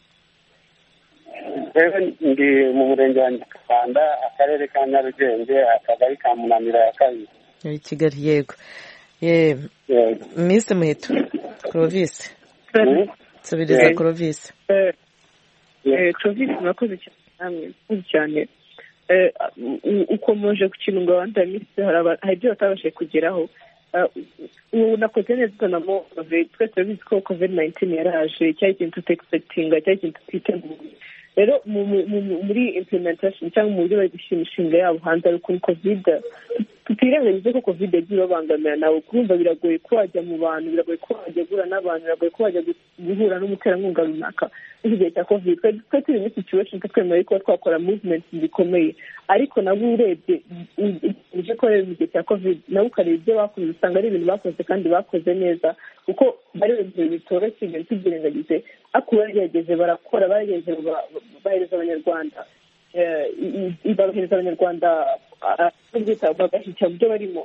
rero ndi mu murenge wa Nyakabanda, akarere ka Nyarugenge, akagari ka Munanira ya kabiri, Kigali. yego ye Miss Muheto Clovis, subiriza Clovis. Clovis murakoze cyane, cyane ukomeje ku kintu ngo abandi bamisi hari ibyo batabashije kugeraho. ubu nakoze neza utanamo twese turabizi ko covid nineteen yaraje, cyari ikintu tutexpectinga, cyari ikintu twiteguye. rero muri implementation cyangwa mu buryo bari gushyira imishinga yabo hanze ari ukuntu covid tutirengagize ko covid yagiye ibabangamira nawe kumva biragoye ko wajya mu bantu biragoye ko wajya guhura n'abantu biragoye ko wajya guhura n'umuterankunga runaka iki gihe cya covid twe turi muri situation twemeye ko twakora movement zikomeye ariko nabo urebye uje ko rero mu gihe cya covid nabo ukareba ibyo bakoze usanga ari ibintu bakoze kandi bakoze neza kuko bari ibintu bitoroshye ibintu tubyirengagize ariko baragerageje barakora baragerageje bahereza abanyarwanda babahereza abanyarwanda bagashyikira mu byo barimo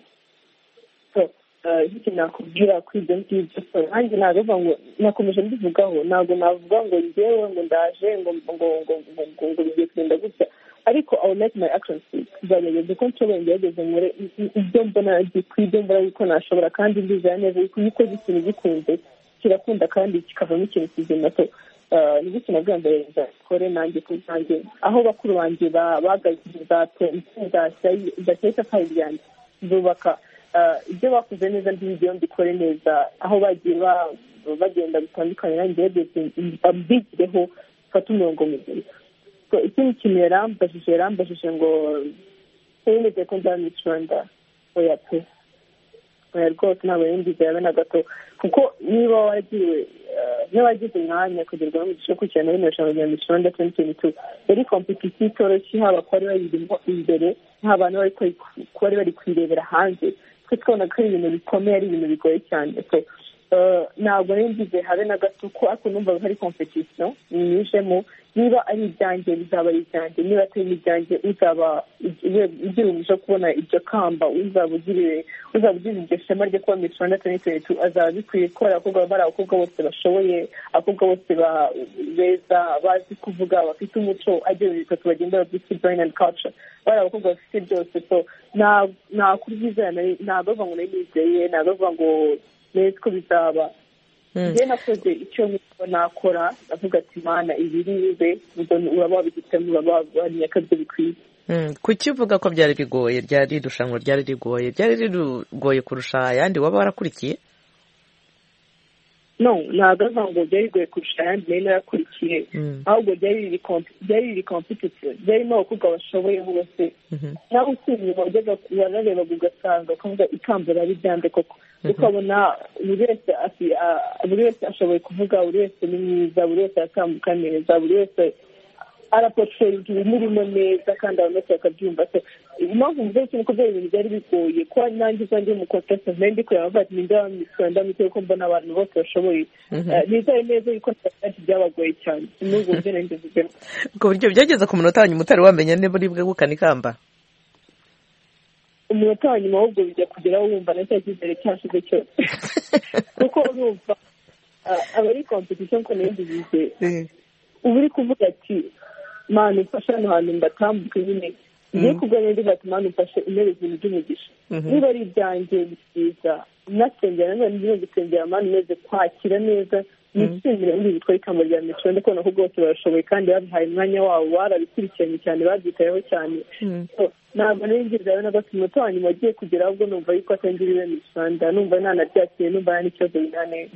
iki nakubwira kuri ibyo ngibyo nanjye navuga ngo nakomeje mbivugaho ntabwo navuga ngo ngewe ngo ndaje ngo ngo ngo ngo ngo bigiye kugenda gutya ariko I will make my actions speak nzagerageza ko nshoboye ngerageze nkore ibyo mbona gikwiye ibyo mbona yuko nashobora kandi ndizera neza yuko iyo ukoze ikintu gikunze kirakunda kandi kikavamo ikintu kizima so ni gutyo nabwo mbere nzakore nanjye ku bwanjye aho bakuru banjye bagaze zateye isafari ryanjye zubaka ibyo bakoze neza ndibyo mbikore neza aho bagiye bagenda bitandukanye nanjye mbigireho mfate umurongo mugari ikindi kintu yarambajije yarambajije ngo yemeze ko nzaba Miss Rwanda oya pe oya rwose ntabwo yumvise yabe na gato kuko niba wagiriwe niba wagize umwanya kugerwaho mu gice cyo gukurikirana bino rushanwa rya Miss Rwanda twenty twenty-two yari competition itoroshye haba ko bari bayirimo imbere nk'abantu bari bari kuyirebera hanze twe twabona ko ari ibintu bikomeye ari ibintu bigoye cyane ntabwo ngize habe na gato ko ariko numva hari competition nyinjemo niba ari ibyanjye bizaba ari ibyanjye niba atari ibyanjye uzaba ugira umugisha kubona iryo kamba uzaba ugiriwe uzaba ugize iryo shema ryo kuba Miss Rwanda twenty twenty-two azaba bikwiye ko abakobwa bari abakobwa bose bashoboye abakobwa bose beza bazi kuvuga bafite umuco agira bitatu bagenda babyita brain and culture bari abakobwa bafite byose so nta kuri bizana ntabwo bavuga ngo nizeye ntabwo bavuga ngo neza ko bizaba njye nakoze icyo nakora avuga ati mana ibiri bibe uraba wabigitemo uraba wabonye ko ibyo bikwiye kuki uvuga ko byari bigoye ryari irushanwa ryari rigoye ryari rigoye kurusha ayandi waba warakurikiye no ntabwo avuga ngo byari bigoye kurusha ayandi nayo narakurikiye ahubwo byari riri competitive byarimo abakobwa bashoboye bose nawe usibye inyuma wajyaga wararebaga ugasanga ukavuga ikamba rari ryande koko ukabona buri wese buri wese ashoboye kuvuga buri wese ni mwiza buri wese aratambuka neza buri wese araportfeye ibimurimo neza kandi abantu bose bakabyumva impamvu mvuze ikintu ko byari ibintu byari bigoye kuba nanjye uzajya mu contest nari ndi kureba bavuga ati ninde wa Miss Rwanda muteye ko mbona abantu bose bashoboye nizere neza yuko ntacyo byabagoye cyane n'ubwo buryo nari ndivugemo ku buryo byageze ku munota wa nyuma utari wamenya niba uri bwegukane ikamba umunota wa nyuma ahubwo bijya kugeraho wumva na cya cyizere cyashize cyose kuko urumva aba ari competition ko nayo ndibize uba uri kuvuga ati mana ufashe hano hantu mbatambuke nyine ngiye kubwanya ndi bati mana ufashe intebe zibiri by'umugisha niba ari ibyanjye byiza nasengera nanone ndimo gusengera mana umeze kwakira neza nishimire muri bitwaye ikamba rya Miss Rwanda kubona ko bwose barashoboye kandi babihaye umwanya wabo barabikurikiranye cyane babyitayeho cyane ntabwo nari ngize yawe na gato umunota wa nyuma wagiye kugera ahubwo numva yuko atangiriwe Miss Rwanda numva nanabyakiriye numva nta n'ikibazo binaneye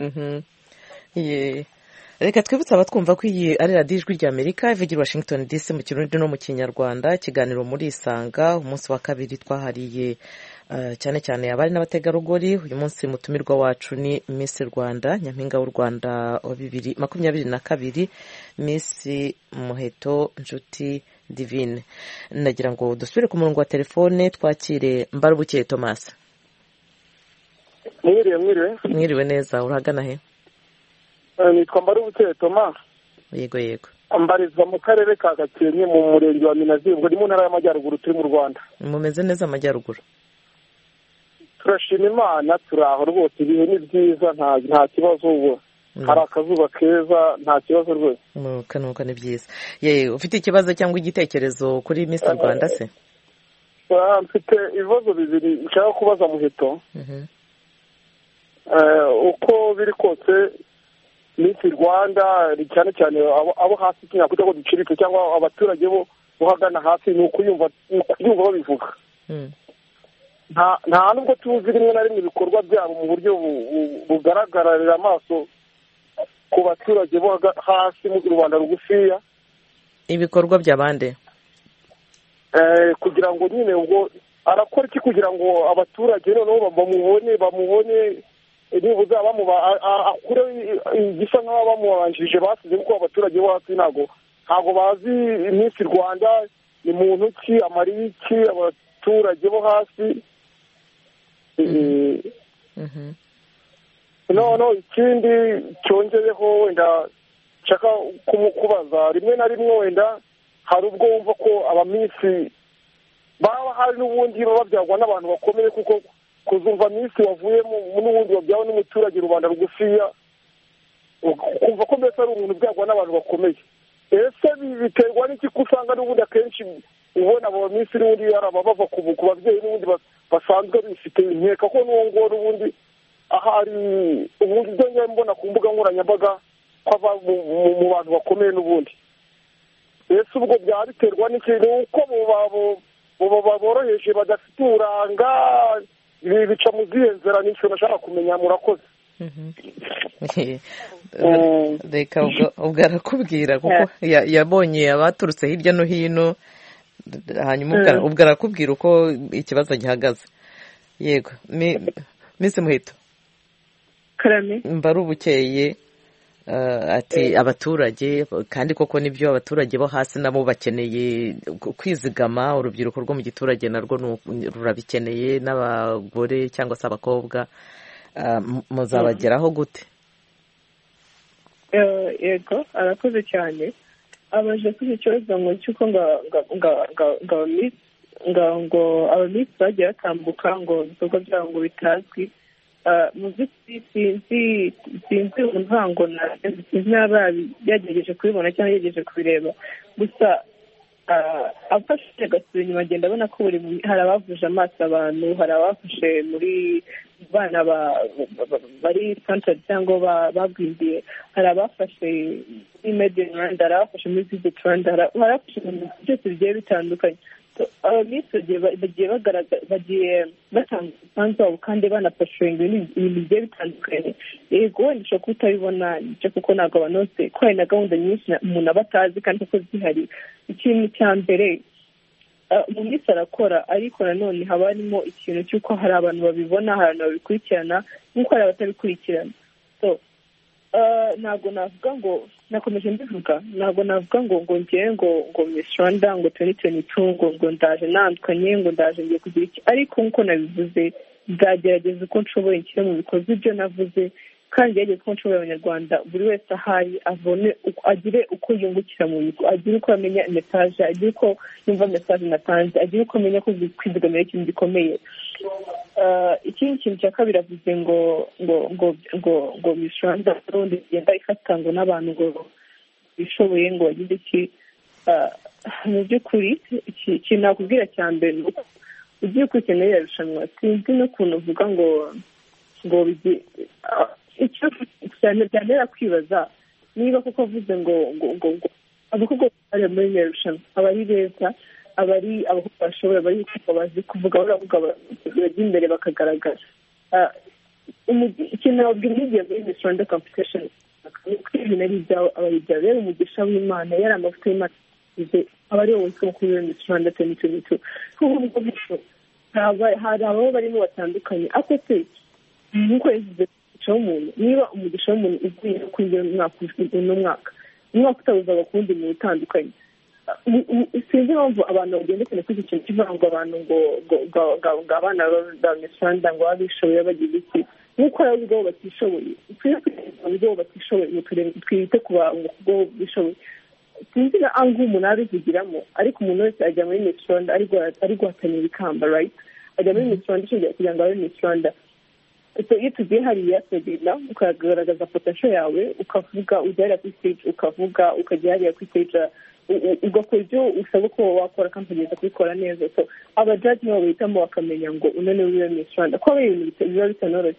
reka twibutse abatwumva ko iyi ari radiyo ijwi rya Amerika ivugira Washington D C mu kirundi no mu kinyarwanda ikiganiro muri Isanga umunsi wa kabiri twahariye cyane cyane abari n'abategarugori uyu munsi mutumirwa wacu ni Miss Rwanda nyampinga w'u Rwanda wa bibiri makumyabiri na kabiri Miss Muheto Nshuti Divine nagira ngo dusubire ku murongo wa telefone twakire Mbarubuke Thomas. mwiriwe mwiriwe mwiriwe neza urahagana he? nitwa Mbarubuke Thomas. yego yego mbarizwa mu karere ka Gakenke mu murenge wa Minazi ngo ni mu ntara y'Amajyaruguru turi mu Rwanda. mumeze neza amajyaruguru? turashima Imana turaho rwose ibihe ni byiza nta nta kibazo ubu hari akazuba keza nta kibazo rwose. nuka ni byiza ye ufite ikibazo cyangwa igitekerezo kuri Miss Rwanda se? mfite ibibazo bibiri nshaka kubaza Muheto. uko biri kose Miss Rwanda cyane cyane abo hasi kinya kugira ngo ducirike cyangwa abaturage bo uhagana hasi ni ukuyumva ukuyumva babivuga. nta nta nubwo tuzi rimwe na rimwe ibikorwa byabo mu buryo bugaragarira amaso ku baturage bo hasi mu Rwanda rugufiya ibikorwa by'abande kugira ngo nyine ubwo arakora iki kugira ngo abaturage noneho bamubone bamubone nibuze akure igisa nk'aho bamubanjirije basize kuko abaturage bo hasi ntabwo ntabwo bazi iminsi rwanda ni muntu ki amariye iki abaturage bo hasi noneho ikindi cyongeyeho wenda nshaka kumukubaza rimwe na rimwe wenda hari ubwo wumva ko abaminsi baba hari n'ubundi babyagwa n'abantu bakomeye kuko kuzumva minsi wavuyemo n'ubundi wabyawe n'umuturage rubanda rugufiya ukumva ko mbese ari umuntu ubyagwa n'abantu bakomeye ese biterwa n'iki ko usanga n'ubundi akenshi ubona abo minsi n'ubundi ari abava ku babyeyi n'ubundi basanzwe bifite inkeka ko n'uwo nguwo n'ubundi ahari ubundi ibyo njyewe mbona ku mbuga nkoranyambaga ko ava mu bantu bakomeye n'ubundi ese ubwo byaba biterwa n'ikintu uko boroheje badafite uburanga ibi bica mu zihe nzira n'icyo nashaka kumenya murakoze reka ubwo arakubwira kuko yabonye abaturutse hirya no hino hanyuma ubwo arakubwira uko ikibazo gihagaze yego minsi muhito mbari ubukeye ati abaturage kandi koko nibyo abaturage bo hasi nabo bakeneye kwizigama urubyiruko rwo mu giturage narwo rurabikeneye n'abagore cyangwa se abakobwa muzabageraho gute yego arakoze cyane abaje kuri icyo kibazo ngo cy'uko ngo abamisi bagiye batambuka ngo ibikorwa byabo ngo bitazwi mu by'ukuri sinzi sinzi umuhango sinzi n'aba yagerageje kubibona cyangwa yagerageje kubireba gusa afashe agasubira inyuma agenda abona ko buri hari abavuje amaso abantu hari abafashe muri bana bari santari cyangwa bagwindiye hari abafashe muri mediyani rwanda hari abafashe muri viziti rwanda hari abafashe ibintu byose bigiye bitandukanye abamisi bagiye bagiye batanga umusanzu wabo kandi banafashinga ibintu bigiye bitandukanye yego wenda ushobora kuba utabibona nicyo kuko ntabwo abanose ko hari na gahunda nyinshi umuntu aba atazi kandi kuko zihari ikintu cya mbere mu minsi arakora ariko nanone haba harimo ikintu cy'uko hari abantu babibona hari abantu babikurikirana nk'uko hari abatabikurikirana ntabwo navuga ngo nakomeje mbivuga ntabwo navuga ngo ngo ngewe ngo ngo Miss Rwanda ngo twenty twenty-two ngo ngo ndaje nandukanye ngo ndaje ngiye kugira iki ariko nk'uko nabivuze nzagerageza uko nshoboye nshyire mu bikorwa ibyo navuze kandi ngerageza uko nshoboye abanyarwanda buri wese ahari avone agire uko yungukira mu bigo agire uko amenya mesaje agire uko yumva mesaje natanze agire uko amenya ko kwizigamira ikintu gikomeye ikindi kintu cya kabiri avuze ngo ngo ngo ngo ngo Miss Rwanda urundi igenda ifata ngo n'abantu ngo bishoboye ngo bagize iki mu by'ukuri ikintu nakubwira cya mbere ni uko ugiye ukurikirana iriya rushanwa sinzi n'ukuntu uvuga ngo ngo icyo cyane byantera kwibaza niba koko avuze ngo ngo ngo ngo abakobwa bari muri iriya rushanwa aba ari beza abari abakobwa bashobora bari bazi kuvuga baravuga bajya imbere bakagaragara ikintu nababwira n'igihe muri Miss Rwanda competition ibintu ari ibyawe aba ari ibyawe yari umugisha w'imana yari amavuta y'imana aba ari wowe witwa kuri Miss Rwanda twenty twenty-two kuko ubwo bityo hari abo barimo batandukanye ariko se nk'uko yavuze umugisha w'umuntu niba umugisha w'umuntu ugiye kuri uno mwaka uno mwaka umwaka utabuzaga ku wundi muntu utandukanye sinzi impamvu abantu bagendekana kuri iki kintu kivuga ngo abantu ngo ngo abana ba Miss Rwanda ngo baba bishoboye bagize iki nk'uko hari ubwo batishoboye twiye kwiteza ubwo batishoboye twite ku bantu ubwo bishoboye sinzi na angu umuntu abivugiramo ariko umuntu wese ajya muri Miss Rwanda ari guhatanira ikamba right ajya muri Miss Rwanda kugira ngo abe Miss Rwanda iyo tugiye hariya turagenda ukagaragaza potential yawe ukavuga ujya kuri stage ukavuga ukajya hariya kuri stage ugakora ibyo usaba ko wakora kandi ukagenda kubikora neza so abajaji nabo bahitamo bakamenya ngo unone wiwe Miss Rwanda ko ari ibintu biba bitanoroshye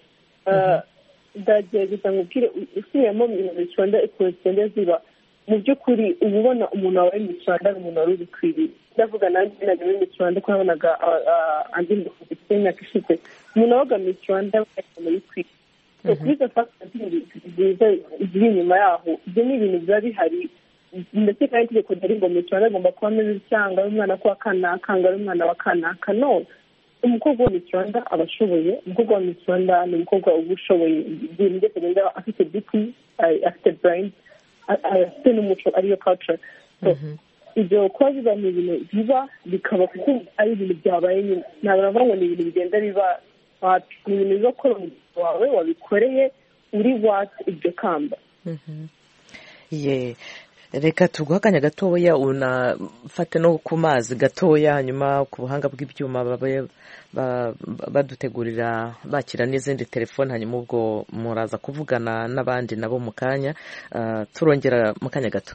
ndagerageza nkubwire usubiyemo Miss Rwanda ikonsende ziba mu by'ukuri uba ubona umuntu wabaye Miss Rwanda ari umuntu wari ubikwiriye ndavuga nanjye najya muri Miss Rwanda ko nabonaga andi mbifite imyaka ishize umuntu wabaga Miss Rwanda muri kwiriye kuri izo fagitire nziza ziri inyuma yaho ibyo ni ibintu biba bihari ndetse kandi itegeko ryari ngo mico agomba kuba ameze cyangwa ari umwana kwa kanaka ngo ari umwana wa kanaka no umukobwa wa miconda aba ashoboye umukobwa wa miconda ni umukobwa uba ushoboye ibintu byose agenda afite biti afite brain afite n'umuco ariyo culture ibyo kuba biba ni ibintu biba bikaba kuko ari ibintu byabaye nyine ntabwo navuga ngo ni ibintu bigenda biba ni ibintu biza gukora umugisha wawe wabikoreye uri wati iryo kamba ye reka tuguhe akanya gatoya unafate no ku mazi gatoya hanyuma ku buhanga bw'ibyuma babe badutegurira bakira n'izindi telefone hanyuma ubwo muraza kuvugana n'abandi nabo mu kanya turongera mu kanya gato.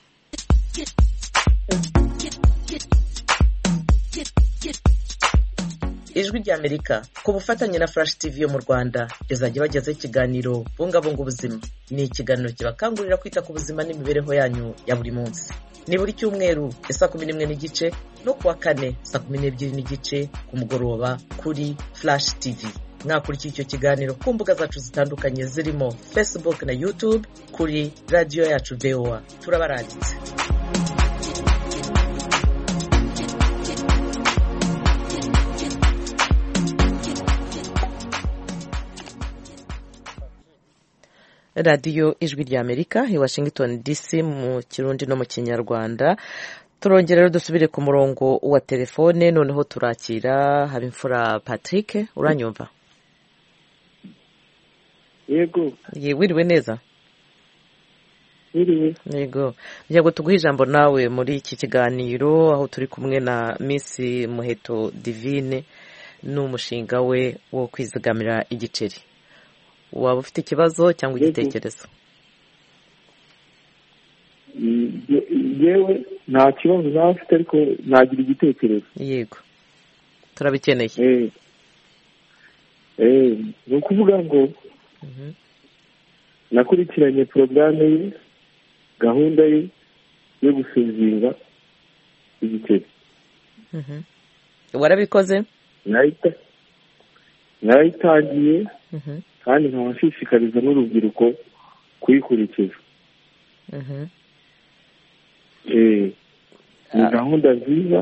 ijwi ry'Amerika ku bufatanye na Flash T V yo mu Rwanda izajya bagezaho ikiganiro bungabunga ubuzima. Ni ikiganiro kibakangurira kwita ku buzima n'imibereho yanyu ya buri munsi. Ni buri cyumweru saa kumi n'imwe n'igice no kuwa kane saa kumi n'ebyiri n'igice ku mugoroba kuri Flash T V. Mwakurikira icyo kiganiro ku mbuga zacu zitandukanye zirimo Facebook na YouTube kuri radio yacu V O A. Turabarangitse. radiyo ijwi ry'Amerika i Washington D C mu kirundi no mu kinyarwanda. Turongera rero dusubire ku murongo wa telefone noneho turakira Habimfura Patrick. Uranyumva? Yego. Ye wiriwe neza? Wiriwe. Yego. Ngiye tuguha ijambo nawe muri iki kiganiro aho turi kumwe na Miss Muheto Divine n'umushinga we wo kwizigamira igiceri. Waba ufite ikibazo cyangwa igitekerezo? Yewe nta kibazo nawe ufite ariko nagira igitekerezo. Yego turabikeneye. eh eh ni ukuvuga ngo nakurikiranye porogaramu ye gahunda ye yo gusevinga igiceri. warabikoze? nahita nayitangiye kandi nkabashishikariza n'urubyiruko kuyikurikiza. eh ni gahunda nziza.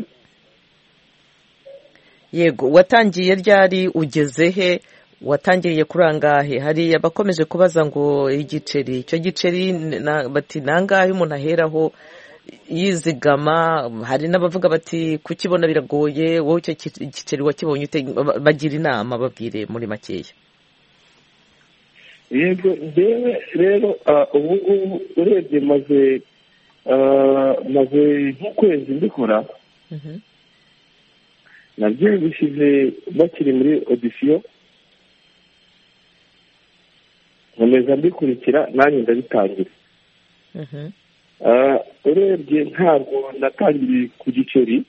Yego watangiye ryari ugeze he? Watangiriye kurangahe? Hari abakomeje kubaza ngo igiceri icyo giceri bati nangahe umuntu aheraho yizigama. Hari n'abavuga bati kukibona biragoye. Wowe icyo giceri wakibonye ute? Bagira inama babwire muri makeya. Yego ndewe rero ubu ngubu urebye maze maze nk'ukwezi mbikora. nabyumvishije bakiri muri audition nkomeza mbikurikira nanjye ndabitangira. urebye ntabwo natangiriye ku giceri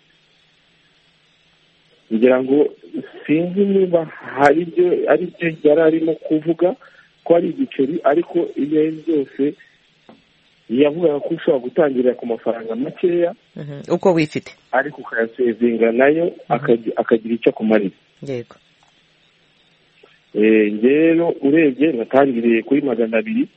ngira ngo sinzi niba hari ibyo ari byo yari arimo kuvuga ko ari igiceri, ariko ibyo ari byose yavugaga ko ushobora gutangirira ku mafaranga makeya uko wifite ariko ukayasevinga nayo akagira icyo akumarira. Yego. rero urebye natangiriye kuri magana abiri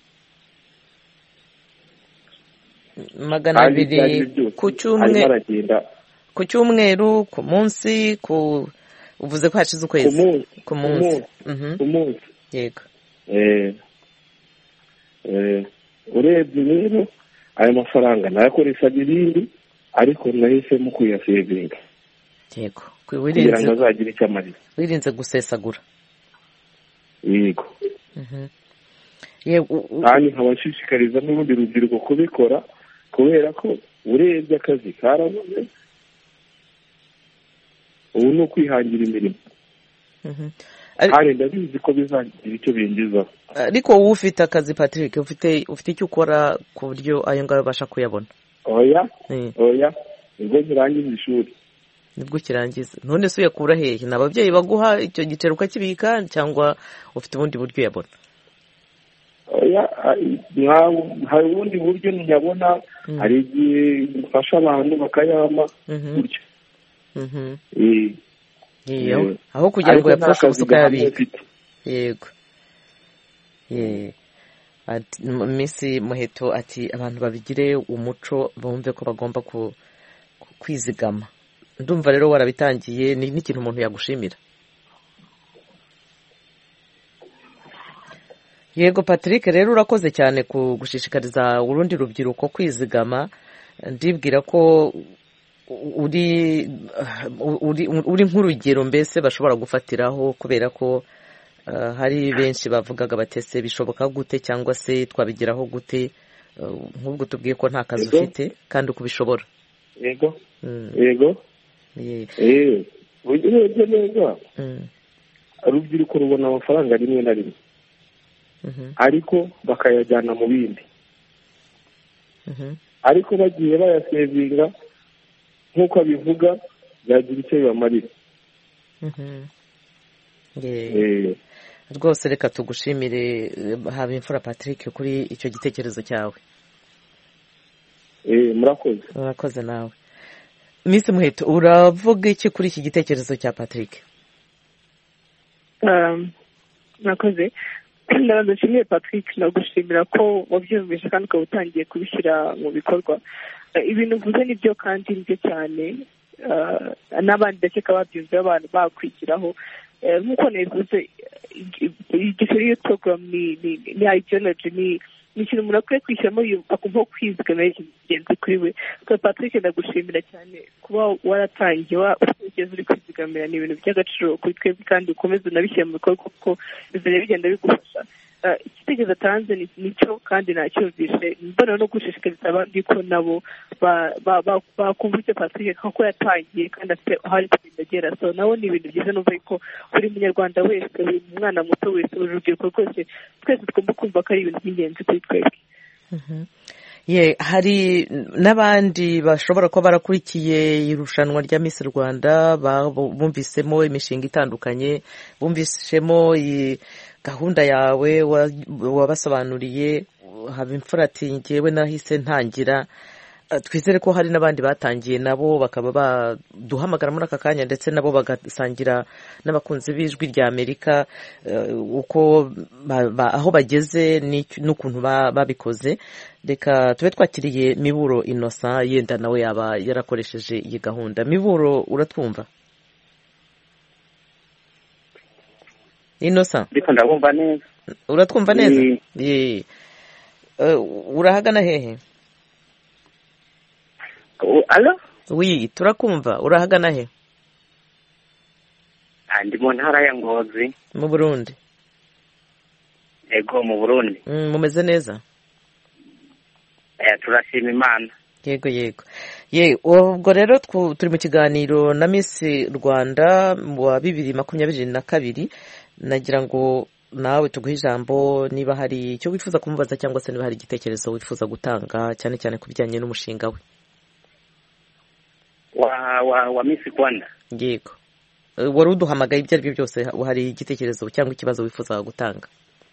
magana abiri ku cyumweru ku cyumweru ku munsi ku uvuze ko hashize ukwezi ku munsi ku munsi. Yego. eh eh urebye rero ayo mafaranga nayakoreshaga ibindi ariko nahisemo kuyasevinga. Yego. kugira ngo azagire icyo amarira. Wirinze gusesagura. Yego. Yego. Kandi nkabashishikariza n'ubundi rubyiruko kubikora kubera ko urebye akazi karabuze ubu ni ukwihangira imirimo. kandi ndabizi ko bizagira icyo binjiza. Ariko wowe ufite akazi Patrick, ufite ufite icyo ukora ku buryo ayo ngayo ubasha kuyabona? Oya oya ubwo nkirangiza ishuri. Nibwo kirangiza. None se uyakura hehe? N'ababyeyi baguha icyo giceri ukakibika cyangwa ufite ubundi buryo yabona? Oya hari ubundi buryo nyabona. Hari igihe mfasha abantu bakayama gutyo. Iyo aho kugira ngo yapfushe ubusa ukayabika. Yego. Miss Muheto ati abantu babigire umuco bumve ko bagomba kwizigama. Ndumva rero warabitangiye, ni n'ikintu umuntu yagushimira. Yego Patrick, rero urakoze cyane ku gushishikariza urundi rubyiruko kwizigama. Ndibwira ko uri uri uri nk'urugero mbese bashobora gufatiraho, kubera ko uh, hari benshi bavugaga batese bishoboka gute cyangwa se twabigiraho gute, nk'ubwo tubwiye ko nta kazi ufite kandi ukubishobora. Yego yego eh ugiye neza. Urubyiruko rubona amafaranga rimwe na rimwe ariko bakayajyana mu bindi, ariko bagiye bayasevinga nk'uko abivuga byagira icyo bibamarira. Rwose reka tugushimire Habimfura Patrick kuri icyo gitekerezo cyawe. Murakoze. Murakoze nawe. Miss Muheto, uravuga iki kuri iki gitekerezo cya Patrick? Murakoze. Ndabanza nshimiye Patrick, nagushimira ko wabyumvise kandi ukaba utangiye kubishyira mu bikorwa. Ibintu uvuze nibyo kandi nibyo cyane, n'abandi ndakeka babyumva abantu bakwigiraho. Nk'uko nabivuze, igishoro program ni ni ideology, ni ni ikintu umuntu akwiye kwishyiramo akumva kwizigama ikintu kuri we. Patrick, ndagushimira cyane kuba waratangiye ugeze uri kwizigamira, ni ibintu by'agaciro kuri twebwe kandi ukomeze unabishyira mu bikorwa kuko bizajya bigenda bigufasha. Igitekerezo atanze nicyo kandi nacyumvishe, mbona no gushishikariza abandi ko nabo bakumva icyo Patrick ko yatangiye kandi afite aho ari kugenda agera. So nawe ni ibintu byiza, numva ko buri munyarwanda wese, buri mwana muto wese, urubyiruko rwose, twese tugomba kumva ko ari ibintu by'ingenzi kuri twebwe. Ye hari n'abandi bashobora kuba barakurikiye irushanwa rya Miss Rwanda, bumvisemo imishinga itandukanye, bumvisemo gahunda yawe wabasobanuriye. Habimfura ati ngewe nahise ntangira. Twizere ko hari n'abandi batangiye nabo bakaba baduhamagara muri aka kanya, ndetse nabo bagasangira n'abakunzi b'ijwi rya Amerika uko aho bageze n'ukuntu babikoze. Reka tube twakiriye Miburo Innocent, yenda nawe yaba yarakoresheje iyi gahunda. Miburo, uratwumva? Innocent, ndiko ndabumva neza. Uratwumva neza? Ye. Urahagana hehe? Allo? Oui, turakumva. Urahagana he? Andi mu ntara ya Ngozi. Mu Burundi? Ego, mu Burundi. Mm, mumeze neza? Eh, turashima Imana. Yego yego. Ye, ubwo rero turi mu kiganiro na Miss Rwanda wa bibiri makumyabiri na kabiri. Nagira ngo nawe tuguhe ijambo niba hari icyo wifuza kumubaza cyangwa se niba hari igitekerezo wifuza gutanga cyane cyane ku bijyanye n'umushinga we. wa wa wa Miss Rwanda. Yego. Wari uduhamagaye ibyo ari byo byose, hari igitekerezo cyangwa ikibazo wifuza gutanga?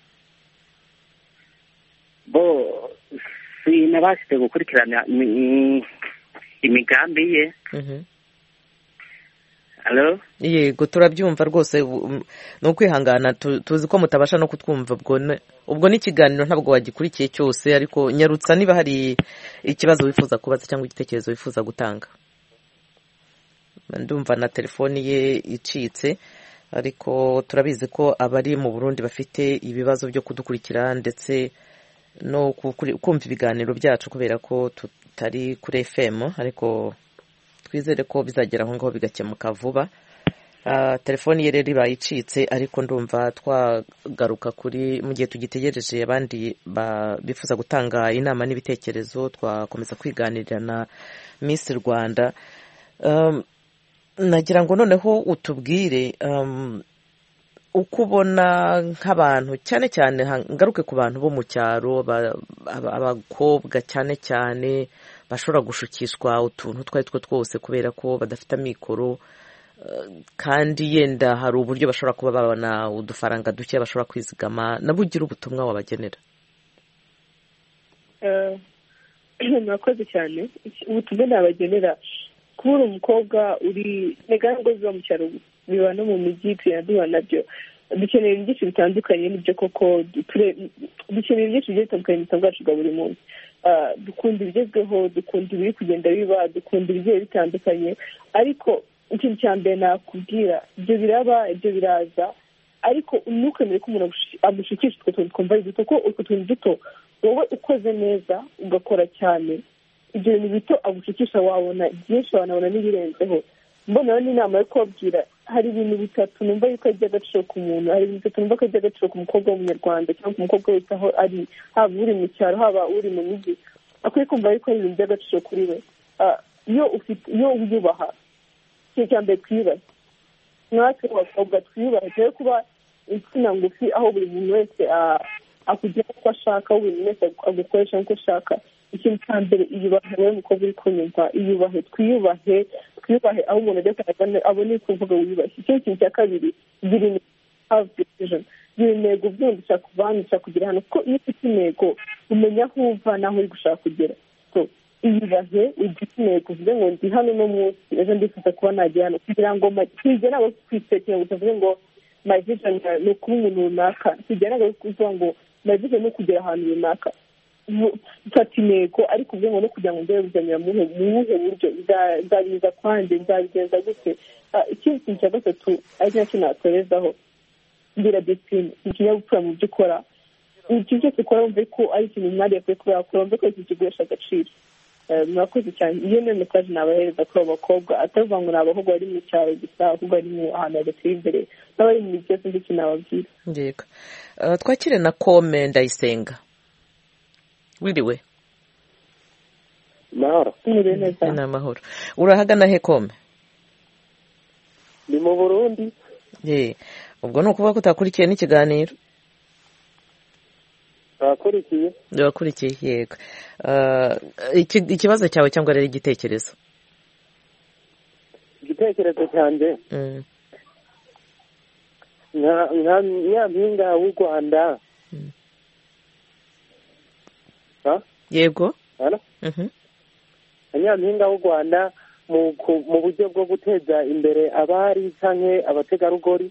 Bo sinabashije gukurikirana imigambi ye. Mhm. Hello? Yego, turabyumva rwose. No kwihangana, tuzi ko mutabasha no kutwumva. Ubwo ubwo ni kiganiro ntabwo wagikurikiye cyose, ariko nyarutsa niba hari ikibazo wifuza kubaza cyangwa igitekerezo wifuza gutanga. Ndumva na telefoni ye icitse, ariko turabizi ko abari mu Burundi bafite ibibazo byo kudukurikira ndetse no kumva ibiganiro byacu kubera ko tutari kuri F M, ariko twizere ko bizagera aho ngaho bigakemuka vuba. Telefoni ye rero bayicitse, ariko ndumva twagaruka kuri mu gihe tugitegereje abandi bifuza gutanga inama n'ibitekerezo, twakomeza kwiganirira na Miss Rwanda. Nagira ngo noneho utubwire uko ubona nk'abantu, cyane cyane ngaruke ku bantu bo mu cyaro, abakobwa cyane cyane bashobora gushukishwa utuntu twari two twose kubera ko badafite amikoro, kandi yenda hari uburyo bashobora kuba babona udufaranga duke bashobora kwizigama. nabo ugira ubutumwa wabagenera? murakoze cyane. Ubutumwa nabagenera, kubura umukobwa uri negango zo mu cyaro biba no mu mijyi tuyadura nabyo, dukeneye byinshi bitandukanye n'ibyo koko dukeneye byinshi bigiye bitandukanye mu buzima bwacu bwa buri munsi. Dukunda ibigezweho, dukunda ibiri kugenda biba, dukunda ibigiye bitandukanye, ariko ikintu cya mbere nakubwira, ibyo biraba, ibyo biraza, ariko ntukemere ko umuntu agushikisha utwo tuntu twumva ari duto, ko utwo tuntu duto wowe ukoze neza ugakora cyane, ibyo bintu bito agushikisha wabona byinshi, wanabona n'ibirenzeho. Mbona n'inama yo kubabwira, hari ibintu bitatu numva yuko ari iby'agaciro ku muntu, hari ibintu bitatu numva ko ari iby'agaciro ku mukobwa w'umunyarwanda cyangwa ku mukobwa wese aho ari, haba uri mu cyaro haba uri mu mijyi, akwiye kumva yuko ari ibintu by'agaciro kuri we. Iyo ufite iyo wiyubaha, ikintu cya mbere twiyubahe, natwe abakobwa twiyubahe, dore kuba insina ngufi aho buri muntu wese akugera uko ashaka, aho buri muntu wese agukoresha nk'uko ashaka. Ikintu cya mbere iyubahe, wowe mukobwa uri kunyumva, iyubahe, twiyubahe, twiyubahe aho umuntu ajya akabona abone kuvuga wiyubahe. Ikindi kintu cya kabiri, gira intego, have decision, gira intego, byumva ushaka kuva hano, ushaka kugera hano, kuko iyo ufite intego umenya aho uva n'aho uri gushaka kugera. So iyubahe, ugire intego, uvuge ngo ndi hano no munsi, ejo ndifuza kuba najya hano, kugira ngo tujye ntabwo twisekera ngo tuvuge ngo my vision ni ukuba umuntu runaka, tujya ntabwo kuvuga ngo my vision ni ukugera ahantu runaka. Fata intego, ariko uvuge ngo no kugira ngo ndebe bizanira mu buhe buryo, nzabiza kwanjye, nzabigenza gute. Ikindi kintu cya gatatu ari nacyo natorezaho, ngira disipurine, ikinyabupfura mu byo ukora. Ikintu cyose ukora wumve ko ari ikintu umwari yakwiye kuba yakora, wumve ko iki kiguhesha agaciro. Murakoze cyane. Iyo niyo mesaje nabahereza kuri abo bakobwa, atavuga ngo ni abahungu bari mu cyaro gusa, ahubwo bari mu ahantu hadateye imbere, n'abari mu mijyi yose ndetse nababwira. Yego. Twakire na Kome Ndayisenga. Wiriwe? Mahoro. Mwiriwe neza. Ni amahoro. Urahagana he Kome? Ni mu Burundi. Eh, ubwo ni ukuvuga ko utakurikiye n'ikiganiro? Nakurikiye. Nakurikiye, yego. Ikibazo cyawe cyangwa rero igitekerezo? Igitekerezo cyanjye. Nka nka Nyampinga w'u Rwanda. Yego. Nyampinga w'u Rwanda mu buryo bwo guteza imbere abari canke abategarugori.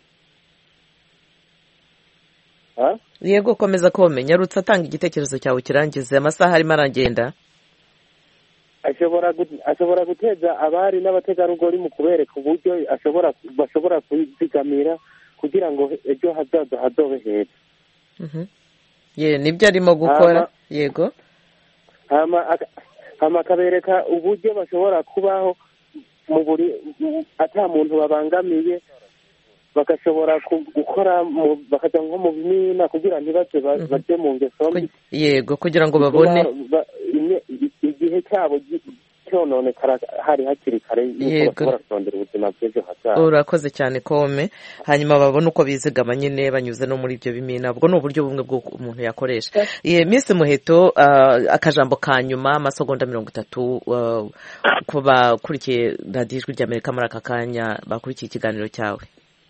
Yego, komeza Kome, nyarutse atanga igitekerezo cyawe kirangize, amasaha arimo aragenda. ashobora ashobora guteza abari n'abategarugori mu kubereka uburyo ashobora bashobora kwizigamira kugira ngo ejo hazaza hazobe heza. Ye nibyo arimo gukora. Yego. Hama hama akabereka uburyo bashobora kubaho mu buri ata muntu babangamiye, bagashobora gukora bakaja nko mu bimina kugira ntibaze baje mu ngeso mbi. Yego, kugira ngo babone igihe cyabo cyononekara hari hakiri kare yuko bashobora kurondera ubuzima bw'ejo hazaza. Urakoze cyane Kome, hanyuma babone uko bizigama nyine banyuze no muri ibyo bimina. Ubwo ni uburyo bumwe bwo umuntu yakoresha. Ye Miss Muheto, akajambo ka nyuma amasegonda mirongo itatu ku bakurikiye radiyo Ijwi ry'Amerika muri aka kanya bakurikiye ikiganiro cyawe.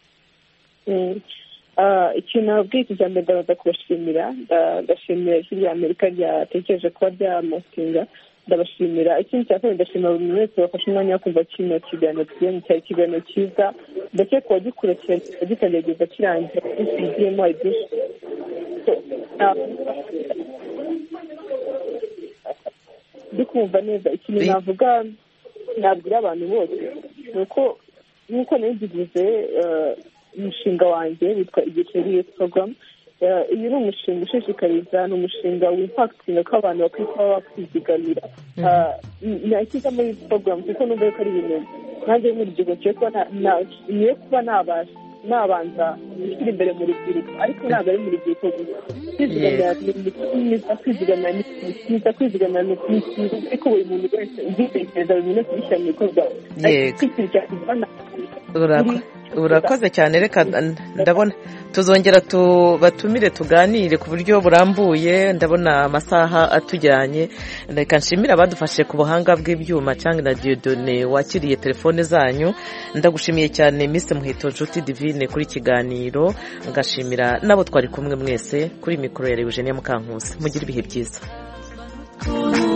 Ikintu nabwiye kijya mbere ndabaza kubashimira, ndashimira Ijwi ry'Amerika ryatekereje kuba ryamusinga, ndabashimira. Ikindi cya kabiri ndashimira buri muntu wese wafashe umwanya wo kumva kino kiganiro tugiyemo, cyari ikiganiro cyiza, ndetse kuba gikurikira gikandagiza kirangira tugiyemo hari byinshi ndikumva neza. Ikintu navuga nabwira abantu bose ni uko nk'uko nabigize umushinga wanjye witwa igiceri youth program. Uyu ni umushinga ushishikariza, ni umushinga w'impakitinga ko abantu bakwiye kuba bakwizigamira. Nashyize muri iyi program kuko numva yuko ari ibintu nanjye nk'urubyiruko ngiye kuba nabasha nabanza gushyira imbere mu rubyiruko, ariko ntabwo ari mu rubyiruko gusa. Kwizigamira kwizigamira ni byiza, kwizigamira ni byiza, ariko buri muntu wese ubitekereza, buri muntu wese ubishyira mu bikorwa. Urakoze cyane. Reka ndabona tuzongera tubatumire tuganire ku buryo burambuye, ndabona amasaha atujyanye. Reka nshimire abadufashe ku buhanga bw'ibyuma cyangwa na Dieudonné wakiriye telefone zanyu. Ndagushimiye cyane Miss Muheto Nshuti Divine kuri kiganiro, ngashimira nabo twari kumwe mwese kuri mikoro ya Eugenie Mukankusi. Mugire ibihe byiza.